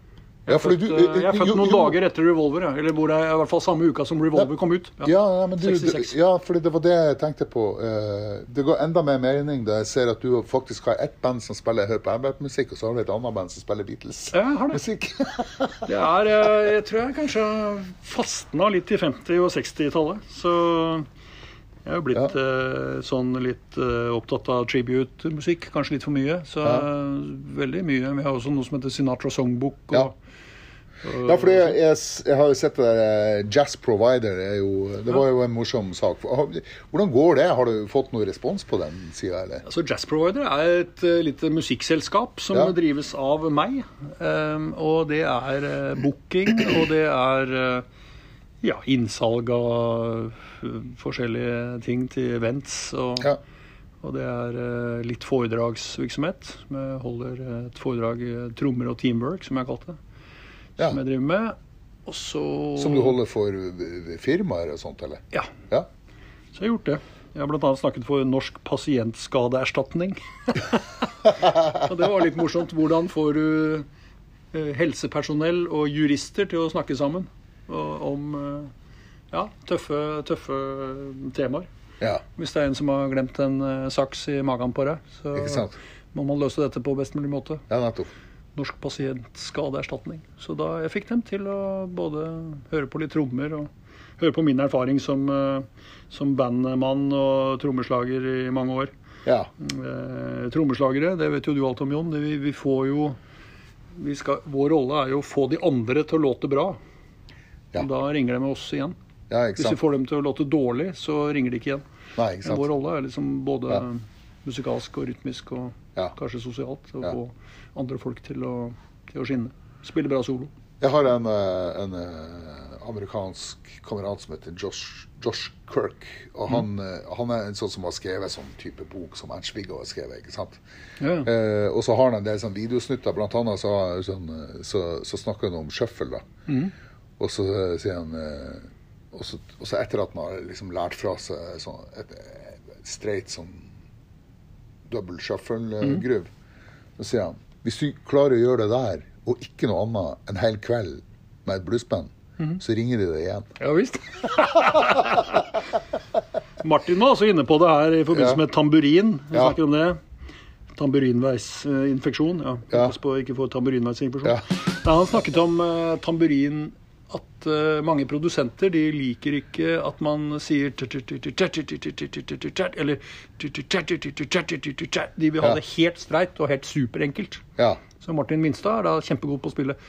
Jeg er, ja, født, du, uh, jeg er født jo, noen jo, dager etter Revolver, ja. Eller bor jeg i hvert fall samme uka som Revolver ja, kom ut. Ja, ja, ja men du, du, ja, fordi det var det jeg tenkte på. Uh, det går enda mer mening da jeg ser at du faktisk har ett band som spiller Hør på Herbert-musikk, og så har du et annet band som spiller Beatles-musikk. Ja, jeg har det. det er, uh, jeg tror jeg kanskje fastna litt i femti- og seksti-tallet, så jeg har jo blitt ja. uh, sånn litt uh, opptatt av tribute-musikk, kanskje litt for mye, så ja. uh, veldig mye. Vi har også noe som heter Sinatra Songbook, og ja. Ja, for jeg, jeg, jeg har jo sett det der Jazz Provider, er jo, det var jo en morsom sak. Hvordan går det? Har du fått noe respons på den siden, eller? Altså, Jazz Provider er et uh, lite musikkselskap som ja. drives av meg, um, og det er uh, booking, og det er uh, ja, innsalg av uh, forskjellige ting til events, og, ja. og det er uh, litt foredragsvirksomhet. Vi holder et foredrag, uh, trommer og teamwork, som jeg kalte det. Ja. Som jeg driver med. Og så... Som du holder for firmaer og sånt, eller? Ja. ja. Så jeg har gjort det. Jeg har blant annet snakket for Norsk pasientskadeerstatning. Og det var litt morsomt. Hvordan får du helsepersonell og jurister til å snakke sammen om ja, tøffe, tøffe temaer. Ja. Hvis det er en som har glemt en saks i magen på deg, så må man løse dette på best mulig måte. Ja, nettopp. Norsk pasientskadeerstatning. Så da jeg fikk dem til å både høre på litt trommer og høre på min erfaring som, som bandmann og trommeslager i mange år. Ja. Eh, trommeslagere, det vet jo du alt om, Jon. Det, vi, vi får jo, vi skal, vår rolle er jo å få de andre til å låte bra. Ja. Da ringer de med oss igjen. Ja, ikke sant. Hvis vi får dem til å låte dårlig, så ringer de ikke igjen. Nei, ikke sant. Men vår rolle er liksom både ja. musikalsk og rytmisk og ja. kanskje sosialt. Å ja. få andre folk til å, til å skinne. Spille bra solo. Jeg har en, en amerikansk kamerat som heter Josh, Josh Kirk, og han, mm. han er en sånn som har skrevet sånn type bok som Ernst Viggo har skrevet, ikke sant? Ja. Eh, og så har han en del sånn videosnutter, blant annet så, sånn, så, så snakker han om shuffle da. Mm. Og så sier han, og så, og så etter at man har liksom lært fra seg sånn, et, et straight sånn double shuffle-gruv, mm. så sier han, hvis du klarer å gjøre det der, og ikke noe annet en hel kveld med et bluesband, mm-hmm. så ringer de deg igjen. Ja, visst. Martin var også inne på det her i forbindelse ja. med tamburin. Vi ja. snakker om det. Tamburinveisinfeksjon. Ja, ja. pass på å ikke få tamburinveisinfeksjon. Ja. Da han snakket om uh, tamburin, at uh, mange produsenter, de liker ikke at man sier eller de vil ha det helt streit og helt superenkelt. Ja. Så Martin Minstad er da kjempegod på å spille.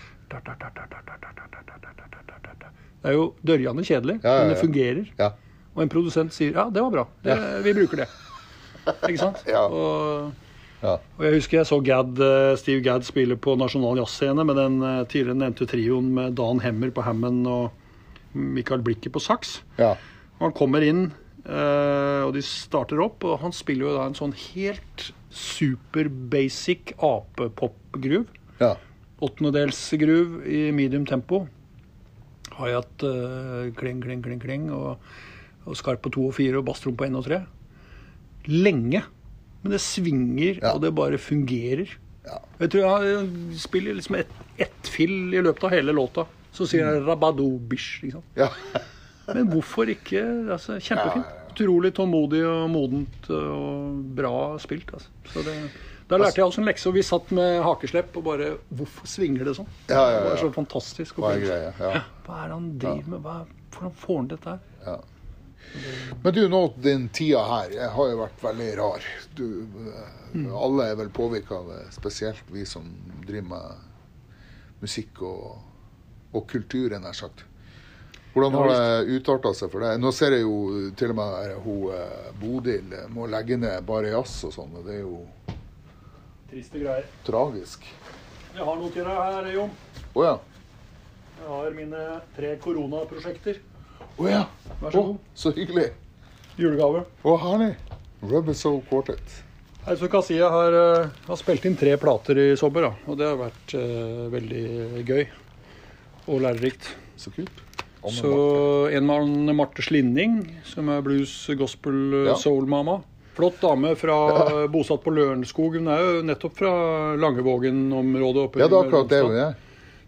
Det er jo dørjende kjedelig, ja, ja, ja. men det fungerer. Ja. Og en produsent sier, ja, det var bra, det, ja. vi bruker det. Ikke sant? Ja. Og, ja. og jeg husker jeg så Gadd, Steve Gadd spille på Nasjonal Jazzscene med den tidligere nevnte trioen med Dan Hemmer på Hammond og Mikael Blikke på saks. Ja. Og han kommer inn, og de starter opp, og han spiller jo da en sånn helt super basic apepop-gruv. Ja. Åttendedels-gruv i medium tempo. Hi-hat, uh, kling, kling, kling, kling, og, og skarp på to og fire, og basstrom på en og tre. Lenge. Men det svinger, ja. og det bare fungerer. Ja. Jeg tror jeg spiller liksom ett et fill i løpet av hele låta. Så sier jeg rabado-bish, liksom. Ja. Men hvorfor ikke? Altså, kjempefint. Ja, ja, ja. Utrolig tålmodig og modent og bra spilt. Altså. Så det, da lærte jeg også en lekse, og vi satt med hakeslepp og bare, hvorfor svinger det sånn? Ja, ja, ja. Det var så fantastisk. Hva er greia? Ja. Hva er det han driver med? Hva, hvordan får han dette her? Ja. Men du, nå den tida her, jeg har jo vært veldig rar. Du, mm. Alle er vel påvirket av det, spesielt vi som driver med musikk og, og kulturen, har sagt. Hvordan har det utartet seg for deg? Nå ser jeg jo til og med hun Bodil må legge ned bare jazz og sånn, og det er jo triste greier. Tragisk. Jeg har noe til deg her, Jon. Åja. Jeg har mine tre koronaprosjekter. Åja. Vær så god. Å, så hyggelig. Julegave. Å, herlig. Rubber Soul Quartet. Jeg så kan si jeg har, har spilt inn tre plater i sommer, da, og det har vært uh, veldig gøy og lærerikt. Så kult. Så en med Marte Slinning, som er blues, gospel, ja. soul-mama. Flott dame fra, ja. bosatt på Lørenskog. Hun er jo nettopp fra Langevågen-området oppe. Ja, det er akkurat det hun er.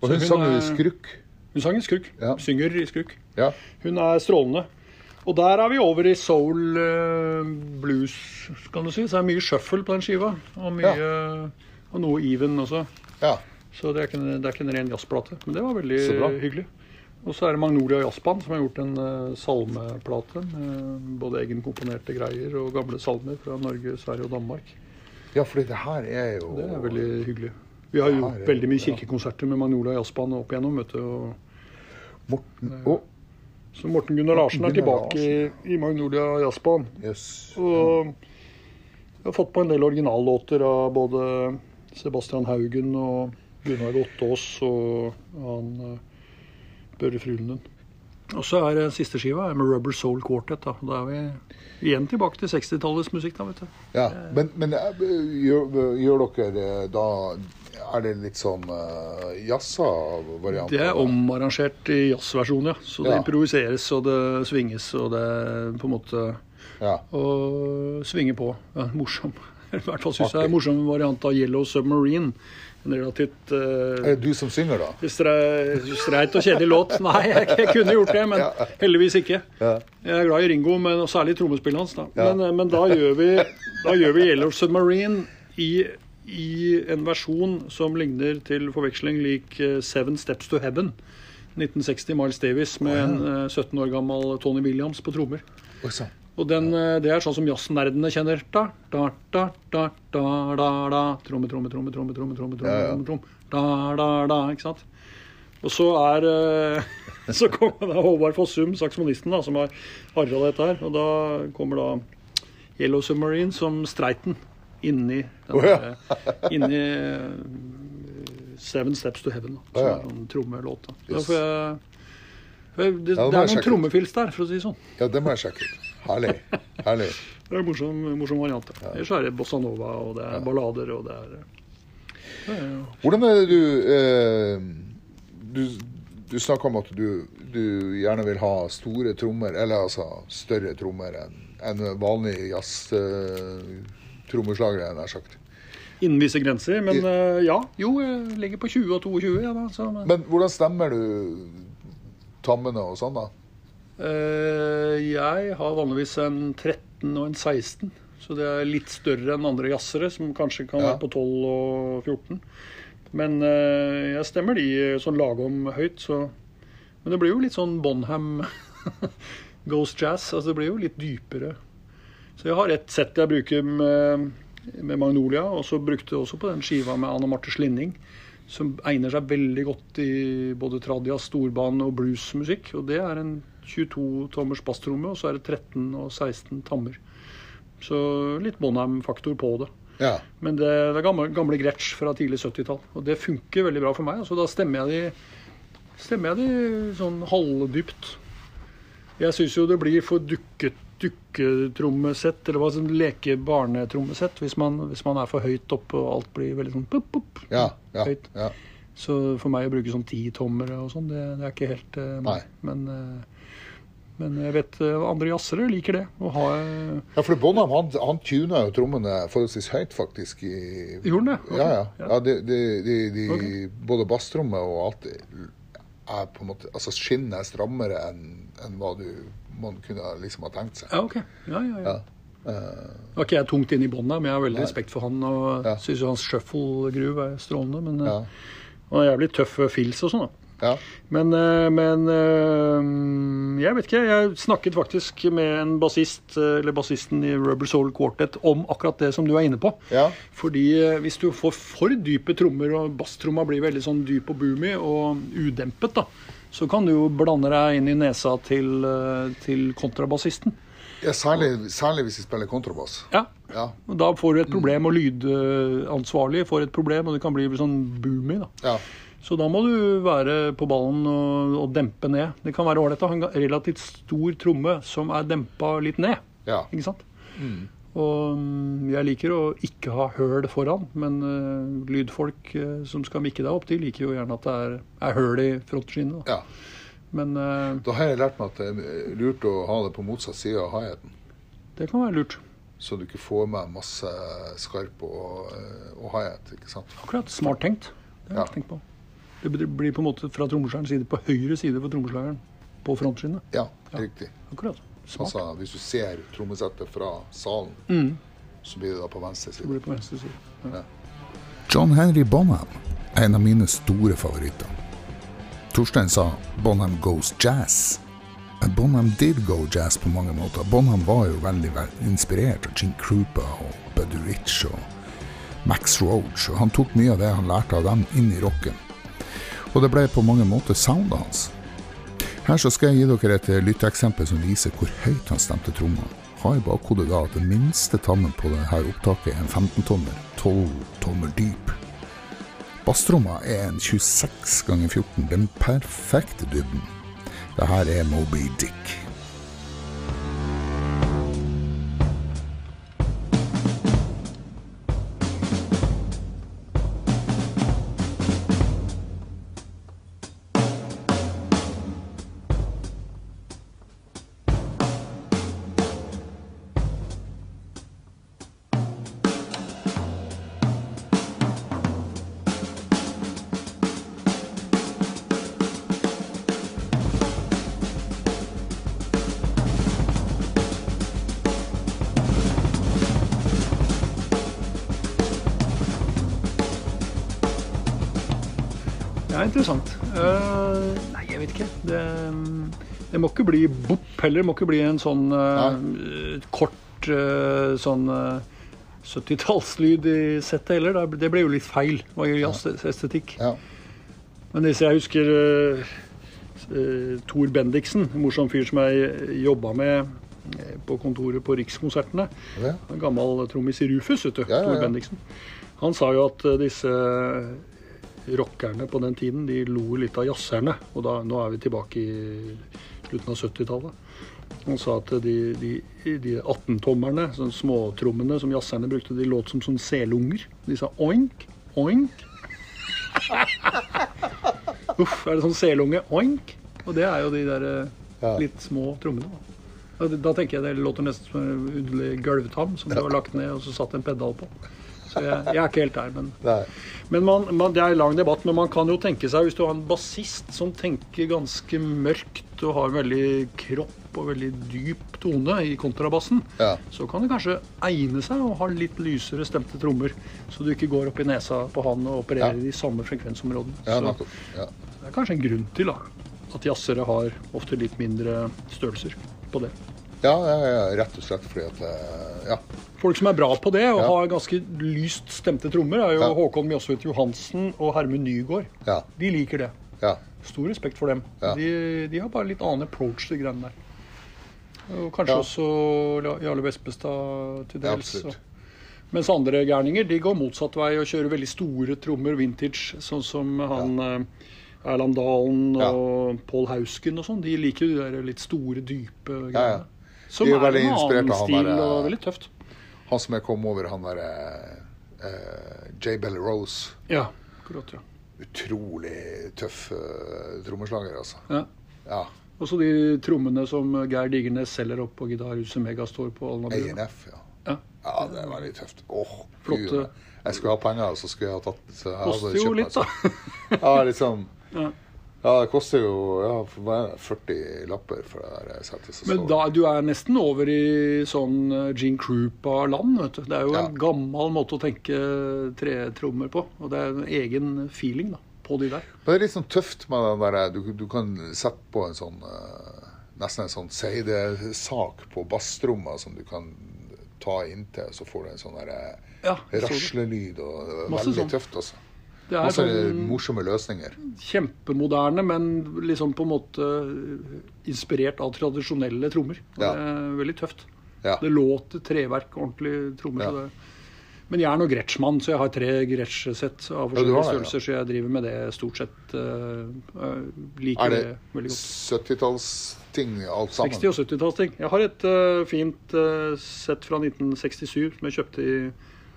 Og hun, hun sang jo i skrukk. Hun sang i skrukk. Ja. Synger i skrukk. Ja. Hun er strålende. Og der er vi over i soul uh, blues, kan du si. Så det er mye shuffle på den skiva. Og, mye, ja. og noe even også. Ja. Så det er, ikke, det er ikke en ren jazzplate. Men det var veldig hyggelig. Og så er det Magnolia Jazzband som har gjort en uh, salmeplate. Med både egenkomponerte greier og gamle salmer fra Norge, Sverige og Danmark. Ja, fordi det her er jo... Det er veldig hyggelig. Vi har gjort er, veldig mye kirkekonserter med Magnolia Jazzband opp igjennom, vet du. Og, Morten... Oh. Så Morten Gunnar Larsen er tilbake i, i Magnolia Jazzband. Yes. Og jeg har fått på en del originallåter av både Sebastian Haugen og Gunnar Gottås og han Børre Frulund. Og så er det siste skiva med Rubber Soul Quartet. Da. da er vi igjen tilbake til sekstitallets musikk da, vet du. Ja, men, men gjør, gjør dere da... Er det litt sånn uh, jazza-variant? Det er omarrangert i jazzversjon, ja. Så det ja. improviseres, og det svinges, og det på en måte... Ja. Og svinger på. Ja, morsom. I hvert fall synes jeg det er en morsom variant av Yellow Submarine. En relativt... Uh, er det du som synger da? Streit og kjedelig låt. Nei, jeg, jeg kunne gjort det, men ja. heldigvis ikke. Ja. Jeg er glad i Ringo, men, og særlig trommespillet hans. Da. Ja. Men, men da, gjør vi, da gjør vi Yellow Submarine i... i en versjon som ligner til forveksling lik Seven Steps to Heaven nitten seksti, Miles Davis med en sytten år gammel Tony Williams på trommer. Og den, det er sånn som jazznerdene kjenner. Da, da, da, da, da, da, da. Tromme, tromme, tromme, tromme, tromme, tromme, tromme, ja, ja. tromme. Da, da, da, ikke sant? Og så er så kommer da Håvard Fossum, saksofonisten da, som har arret dette her. Og da kommer da Yellow Submarine som streiten inni, den, oh, ja. inni uh, Seven Steps to Heaven, da, som oh, ja. er en trommelåt. Da. Yes. Da jeg, jeg, det, ja, det er noen trommefils der, for å si sånn. Ja, det må jeg sjekke ut. Herlig. Herlig. Det er en morsom, morsom variant. Ja. Ellers er det bossa nova, og det er ja. ballader, og det er... Det er ja. Hvordan er det du... Eh, du, du snakker om at du, du gjerne vil ha store trommer, eller altså større trommer enn en vanlig jazz... Eh, trommeslagere, jeg har sagt. Innen visse grenser, men uh, ja, jo, jeg ligger på tjue og tjueto, ja da. Så, men... men hvordan stemmer du tammene og sånn da? Uh, jeg har vanligvis en tretten og en seksten, så det er litt større enn andre jazzere, som kanskje kan ja. være på tolv og fjorten. Men uh, jeg stemmer de sånn lagom høyt, så... Men det blir jo litt sånn Bonham Ghost Jazz, altså det blir jo litt dypere. Så jeg har et sett jeg bruker med, med Magnolia, og så brukte jeg også på den skiva med Anna Marte Slinning, som egner seg veldig godt i både tradias, storband og bluesmusikk. Og det er en tjueto tommers basstromme, og så er det tretten og seksten tammer. Så litt Bonham-faktor på det. Ja. Men det, det er gamle, gamle Gretsch fra tidlig syttitall, og det funker veldig bra for meg. Så da stemmer jeg de, stemmer jeg de sånn halvdypt. Jeg synes jo det blir for dukket dukketrommesett, eller hva som leke barnetrommesett, hvis man, hvis man er for høyt oppe og alt blir veldig sånn pup, pup, ja, ja, høyt. Ja. Så for meg å bruke sånn ti tommere og sånn, det, det er ikke helt uh, Nei. Men, uh, men jeg vet uh, andre jazzere liker det å ha uh, Ja, for Bonham, han, han tuner jo trommene forholdsvis høyt faktisk i... Gjorde det? Okay. Ja, ja, ja. ja de, de, de, de, okay. Både basstromme og alt er på en måte, altså skinnet er strammere enn, enn hva du man kunne liksom ha tenkt seg. Ja, ok. Ja, ja, ja. ja. Uh, ok, jeg er tungt inn i båndet, men jeg har veldig nei. respekt for han, og ja. synes jo hans shuffle-groove er strålende, men ja. han er jævlig tøff fils og sånn da. Ja. Men, men jeg vet ikke, jeg snakket faktisk med en bassist, eller bassisten i Rubber Soul Quartet, om akkurat det som du er inne på. Ja. Fordi hvis du får for dype trommer, og basstromma blir veldig sånn dyp og boomy og udempet da, så kan du jo blande deg inn i nesa til, til kontrabassisten. Ja, særlig, særlig hvis vi spiller kontrabass. Ja. ja, og da får du et problem, og lydansvarlig får et problem, og det kan bli sånn boomy da. Ja. Så da må du være på ballen og, og dempe ned. Det kan være ålreit å ha en relativt stor tromme som er dempet litt ned. Ja. Ikke sant? Mm. Og jeg liker å ikke ha høl foran, men uh, lydfolk uh, som skal mikke deg opp, de liker jo gjerne at det er, er høl i frontskinnet. Ja. Men uh, da har jeg lært meg at det er lurt å ha det på motsatt side av hi-haten. Det kan være lurt. Så du ikke får med masse skarp og, og hi-hat, ikke sant? Akkurat, smart tenkt. Det har jeg ja. tenkt på. Det blir på en måte fra trommeslagerens side på høyre side for trommeslageren på frontskinnet. Ja, riktig. Akkurat. Smart. Altså, hvis du ser trommesettet fra salen, Mm. så blir det da på venstre Det side. blir på venstre side. Ja. Ja. John Henry Bonham er en av mine store favoritter. Torstein sa Bonham goes jazz. Men Bonham did go jazz på mange måter. Bonham var jo veldig, veldig inspirert av Gene Krupa og Buddy Rich og Max Roach, og han tok mye av det han lærte av dem inn i rocken. Og det ble på mange måter soundet hans. Her så skal jeg gi dere et lytteeksempel som viser hvor høyt han stemte trommer. Ha i bakhodet da at det minste tammen på dette opptaket er en femten tommer, tolv tommer dyp. Basstromma er en tjueseks ganger fjorten, den perfekte dybden. Det her er Moby Dick. Det er interessant. Uh, nei, jeg vet ikke. Det, det må ikke bli bop heller. Det må ikke bli en sånn uh, kort uh, sånn uh, syttitallslyd i settet heller. Det, det ble jo litt feil hva gjør jazzestetikk. Ja. Men hvis jeg husker uh, uh, Tor Bendiksen, en morsom fyr som jeg jobbet med uh, på kontoret på Rikskonsertene. Ja. En gammel trommis i Rufus, vet du, Ja, ja, ja. Tor Bendiksen. Han sa jo at uh, disse rockerne på den tiden, de lo litt av jazzerne, og da, nå er vi tilbake i slutten av syttitallet. Han sa at de, de, de atten-tommerne, sånne småtrommene som jazzerne brukte, de låt som sånne selunger. De sa oink, oink. Uff, er det sånn selunge, oink? Og det er jo de der Ja. litt små trommene. Da, da tenker jeg det låter nesten som en underlig gulvtam som du har lagt ned og så satt en pedal på. Så jeg, jeg er ikke helt der, men, Nei. men man, man, det er en lang debatt, men man kan jo tenke seg, hvis du har en bassist som tenker ganske mørkt og har en veldig kropp og veldig dyp tone i kontrabassen, Ja. så kan det kanskje egne seg å ha litt lysere stemte trommer, så du ikke går opp i nesa på han og opererer Ja. i samme frekvensområden. Ja, Så nettopp. Ja. det er kanskje en grunn til da, at jazzere har ofte litt mindre størrelser på det. Ja, ja, ja, rett og slett fordi at, eh, ja. Folk som er bra på det, og Ja. har ganske lyst stemte trommer, er jo Ja. Håkon Mjøsvedt Johansen og Hermund Nygaard. Ja, De liker det. ja, Stor respekt for dem. Ja. De, de har bare litt annen approach til greiene der. Og kanskje Ja. også Jarle Vespestad til Ja, dels. absolutt. Og- Mens andre gærninger, de går motsatt vei og kjører veldig store trommer, vintage, sånn som han eh, Erland Dalen Ja. og Paul Hausken og sånn. De liker jo de der litt store, dype ja, ja. greiene. Som De er er, veldig en inspirert annen av han stil der, og veldig tøft. Han som jeg kom over, han der eh, eh, J. Belly Rose. Ja, akkurat, ja. Utrolig tøff eh, trommeslager, altså. ja. Ja, Og så de trommene som Geir Digernes selger opp på Gitarhuset Megastore på Alnabru. A N F, ja. Ja. Ja, det er veldig tøft. Åh, Flotte. Gud, jeg skulle ha penger, så skulle jeg ha tatt så jeg hadde Koster jo kjøpt litt, meg da. sånn. Ja, liksom. Ja. Ja, det koster jo ja, hva er det, førti lapper for det der settet. som Men står. da, du er nesten over i sånn eh, Gene Krupa-land, vet du. Det er jo Ja. en gammel måte å tenke tretrommer på, og det er en egen feeling da, på de der. Men det er litt sånn tøft med den der, du, du kan sette på en sånn, eh, nesten en sånn seidesak på basstromma som du kan ta inntil, så får du en sånn der eh, Ja, jeg så det. raslelyd, og det er Masse veldig sånn. tøft altså. Det er Masse sånn morsomme løsninger. kjempemoderne, men liksom på en måte inspirert av tradisjonelle trommer. Og Ja. Det er veldig tøft. Ja. Det låter treverk, ordentlig trommer. Ja. Så det. Men jeg er noe Gretschmann, så jeg har tre Gretsch-sett av Ja, du forskjellige har det, størrelser, så jeg driver med det stort sett. Uh, liker Er det, det veldig godt. syttitallsting alt sammen? seksti- og syttitallsting. Jeg har et uh, fint uh, sett fra nitten sekstisju som jeg kjøpte i,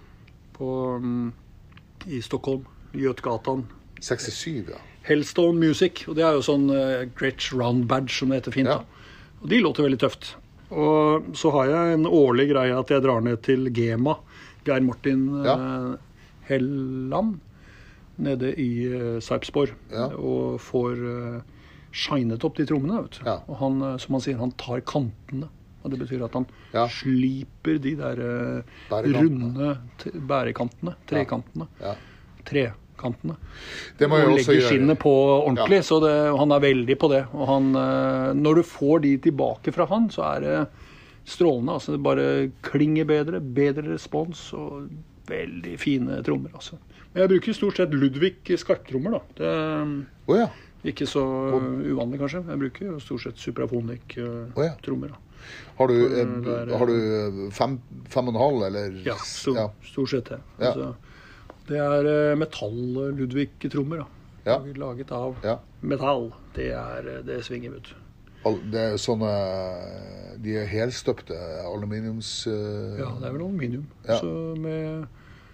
på, um, i Stockholm, Götgatan. sekstisju, ja. Hellstone Music, og det er jo sånn uh, Gretsch Round Badge, som det heter fint. Ja. Da. Og de låter veldig tøft. Og så har jeg en årlig greie at jeg drar ned til Gema, Geir Martin Ja. uh, Helland, nede i uh, Sarpsborg, ja. og får uh, shinet opp de trommene, vet du. Ja. Og han, uh, som han sier, han tar kantene. Og det betyr at han ja. sliper de der uh, runde t- bærekantene, trekantene, ja. trekantene. Det må jeg og også legger gjøre. skinnet på ordentlig, Ja. så det, han er veldig på det. Og han, uh, når du får de tilbake fra han, så er det strålende. Altså, det bare klinger bedre, bedre respons, og veldig fine trommer, altså. Men jeg bruker stort sett Ludwig skarptrommer, da. Det er oh, ja. ikke så uvanlig, kanskje. Jeg bruker jo stort sett Supraphonic-trommer, oh, ja. da. Har du, eh, har du fem, fem og en halv, eller? Ja, stor, ja. stort sett det. Ja. Altså, det er metall-Ludwig-trommer, da. Ja. Laget av ja. metall. Det, er, det svinger ut. Det er sånne, de er helstøpte aluminiums... Uh, ja, det er vel aluminium. Ja. Så med...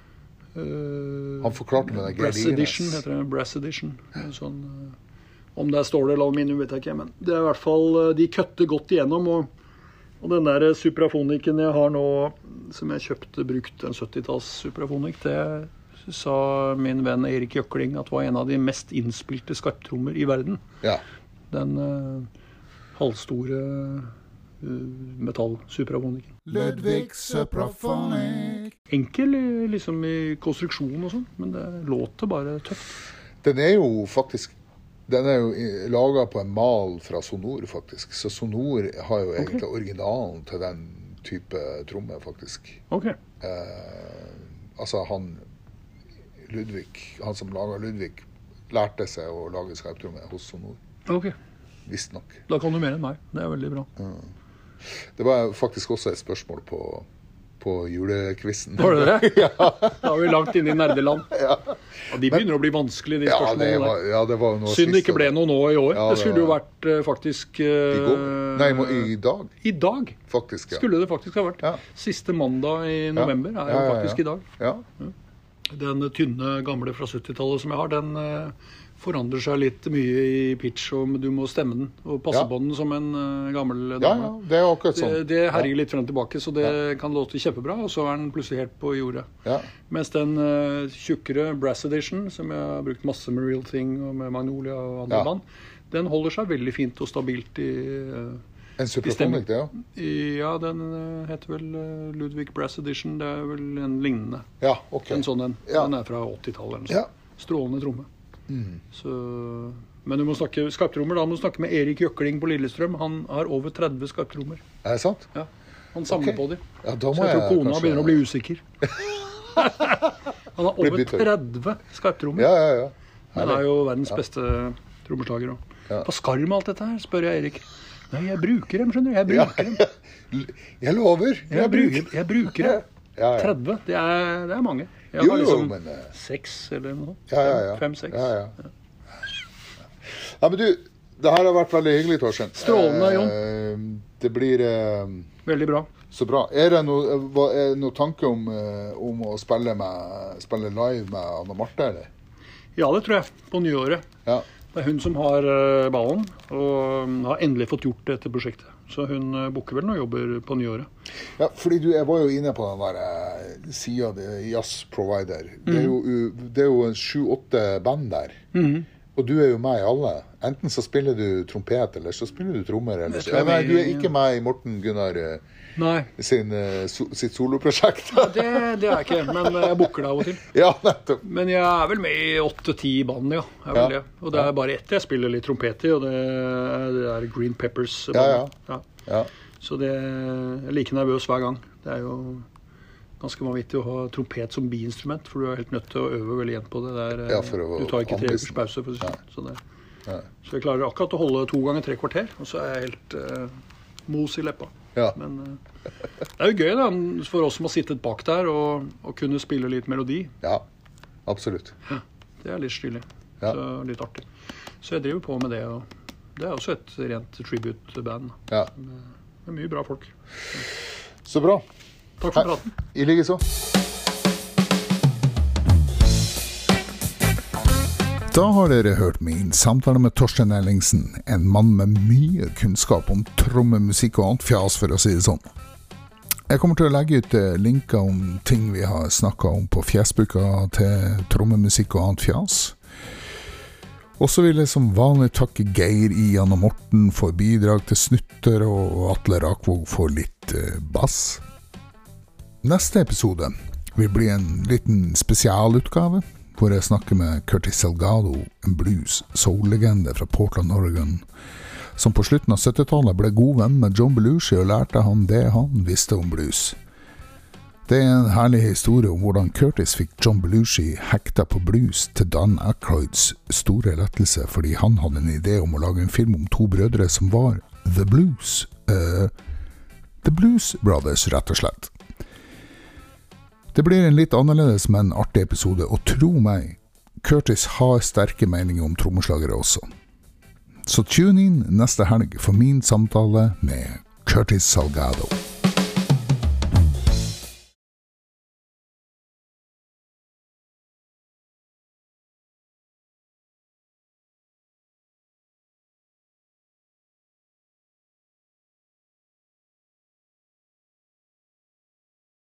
Uh, Han forklarte med det. Brass Edition heter det. Brass Edition. Sånn, uh, om det er stål eller aluminium, vet jeg ikke. Men det er i hvert fall, uh, de køtter godt igjennom. Og, og den der Supraphonicen jeg har nå, som jeg kjøpte brukt, en syttitalls Supraphonic, det sa min venn Erik Jøkling at var en av de mest innspilte skarptrommer i verden. Ja. Den... Uh, halvstore uh, metall-suprafoniken. Ludwig Supraphonic. Enkel liksom i konstruksjon og sånn, men det låter bare tøft. Den er jo faktisk, den er jo laget på en mal fra Sonor, faktisk. Så Sonor har jo egentlig okay. originalen til den type tromme, faktisk. Ok. Eh, altså han, Ludwig, han som lager Ludwig, lærte seg å lage skarptromme hos Sonor. Ok. Visst nok. Da kan du mer enn meg. Det er veldig bra. Ja. Det var faktisk også et spørsmål på, på julekvissen. Var det det? Ja. Da er vi langt inne i nerdeland. Ja. Og de begynner Men, å bli vanskelige, de spørsmålene ja, det var, ja, det var noe Synd det ikke ble noe nå i år. Ja, det, det skulle var... jo vært uh, faktisk... Uh, I går? Nei, i dag. I dag. Faktisk, ja. Skulle det faktisk ha vært. Ja. Siste mandag i november er jo faktisk ja, ja. i dag. Ja. Den tynne gamle fra syttitallet som jeg har, den... Uh, forandrer seg litt mye i pitch, og du må stemme den og passe ja. på den som en uh, gammel dame. Ja, ja, det er akkurat sånn. Det, det herjer litt frem og tilbake, så det ja. kan låte kjempebra, og så er den plutselig helt på jordet. Ja. Mens den uh, tjukkere Brass Edition, som jeg har brukt masse med Real Thing og med Magnolia og andre ja. band, den holder seg veldig fint og stabilt i uh, En Supraphonic, det, ja? I, ja, den uh, heter vel uh, Ludwig Brass Edition, det er vel en lignende. Ja, ok. En sånn en. Ja. Den er fra åttitallet. Ja. Strålende tromme. Mm. Så, men du må snakke skarptrommer, da må du snakke med Erik Jøkling på Lillestrøm. Han har over tretti skarptrommer. Er det sant? Ja, han samler okay. på dem. Ja, da må så jeg tror kona kanskje... begynner å bli usikker. Han har over tretti skarptrommer. Ja, ja, ja. Han er jo verdens beste ja. trommeslager også. Ja. Hva skal med alt dette her, spør jeg Erik. Nei, jeg bruker dem, skjønner du. Jeg bruker ja. dem. Jeg lover. Jeg, jeg, bruker, jeg bruker dem. Ja, ja. tretti, det er, det er mange. Jeg jo, har liksom jo, men... seks eller noe. Ja, ja, ja. Fem, seks. Ja, ja. Ja, men du, det her har vært veldig hyggelig, Torsten. Strålende, Jon. Eh, det blir... Eh, veldig bra. Så bra. Er det noe, er det noe tanke om, om å spille, med, spille live med Anna Marte, eller? Ja, det tror jeg. På nyåret. Ja. Det er hun som har ballen, og har endelig fått gjort dette prosjektet. Så hun booker vel noen jobber på nyåret. Ja, fordi du, jeg var jo inne på den der siden av Jazz Provider. Mm. Det er jo, det er jo en sju-åtte band der. Mm. Og du er jo med i alle. Enten så spiller du trompet, eller så spiller du trommer. Eller så. Nei, du er ikke med i Morten Gunnar sin, sitt soloprosjekt. Ja, det, det er jeg ikke, men jeg booker det av og til. Ja, nettopp. Men jeg er vel med i åtte-ti band, ja. Jeg ja. Det. Og det er bare ett jeg spiller litt trompet i, og det er, det er Green Peppers. Ja, ja. ja. ja. Så det jeg er like nervøs hver gang. Det er jo ganske vanvittig å ha trompet som biinstrument, for du er helt nødt til å øve veldig igjen på det. Der, ja, for å, du tar ikke tre ukers pause, for å si sånn. Så, det, så jeg klarer akkurat å holde to ganger tre kvarter, og så er jeg helt uh, mos i leppa. Ja. Men uh, det er jo gøy da, for oss som har sittet bak der, og, og kunne spille litt melodi. Ja, absolutt. Ja, det er litt stilig, ja. Så litt artig. Så jeg driver på med det, og det er også et rent tribute-band. Ja. Med, med mye bra folk. Så, så bra. Takk for praten. I like så. Da har dere hørt min samtale med Torsten Ellingsen, en mann med mye kunnskap om trommemusikk og annet fjas, for å si det sånn. Jeg kommer til å legge ut linker om ting vi har snakket om på Facebooka til trommemusikk og annet fjas. Og så vil jeg som vanlig takke Geir, Ian og Morten for bidrag til snutter, og Atle Rakvåg for litt bass. Neste episode vil bli en liten spesialutgave, hvor jeg snakker med Curtis Salgado, en blues soul-legende fra Portland, Oregon, som på slutten av syttitallet ble god venn med John Belushi og lærte han det han visste om blues. Det er en herlig historie om hvordan Curtis fikk John Belushi hekta på blues til Dan Aykroyds store lettelse, fordi han hadde en idé om å lage en film om to brødre som var The Blues. Uh, The Blues Brothers, rett og slett. Det blir en litt annerledes, men artig episode, og tro meg, Curtis har sterke meninger om trommeslagere også. Så tune inn neste helg for min samtale med Curtis Salgado.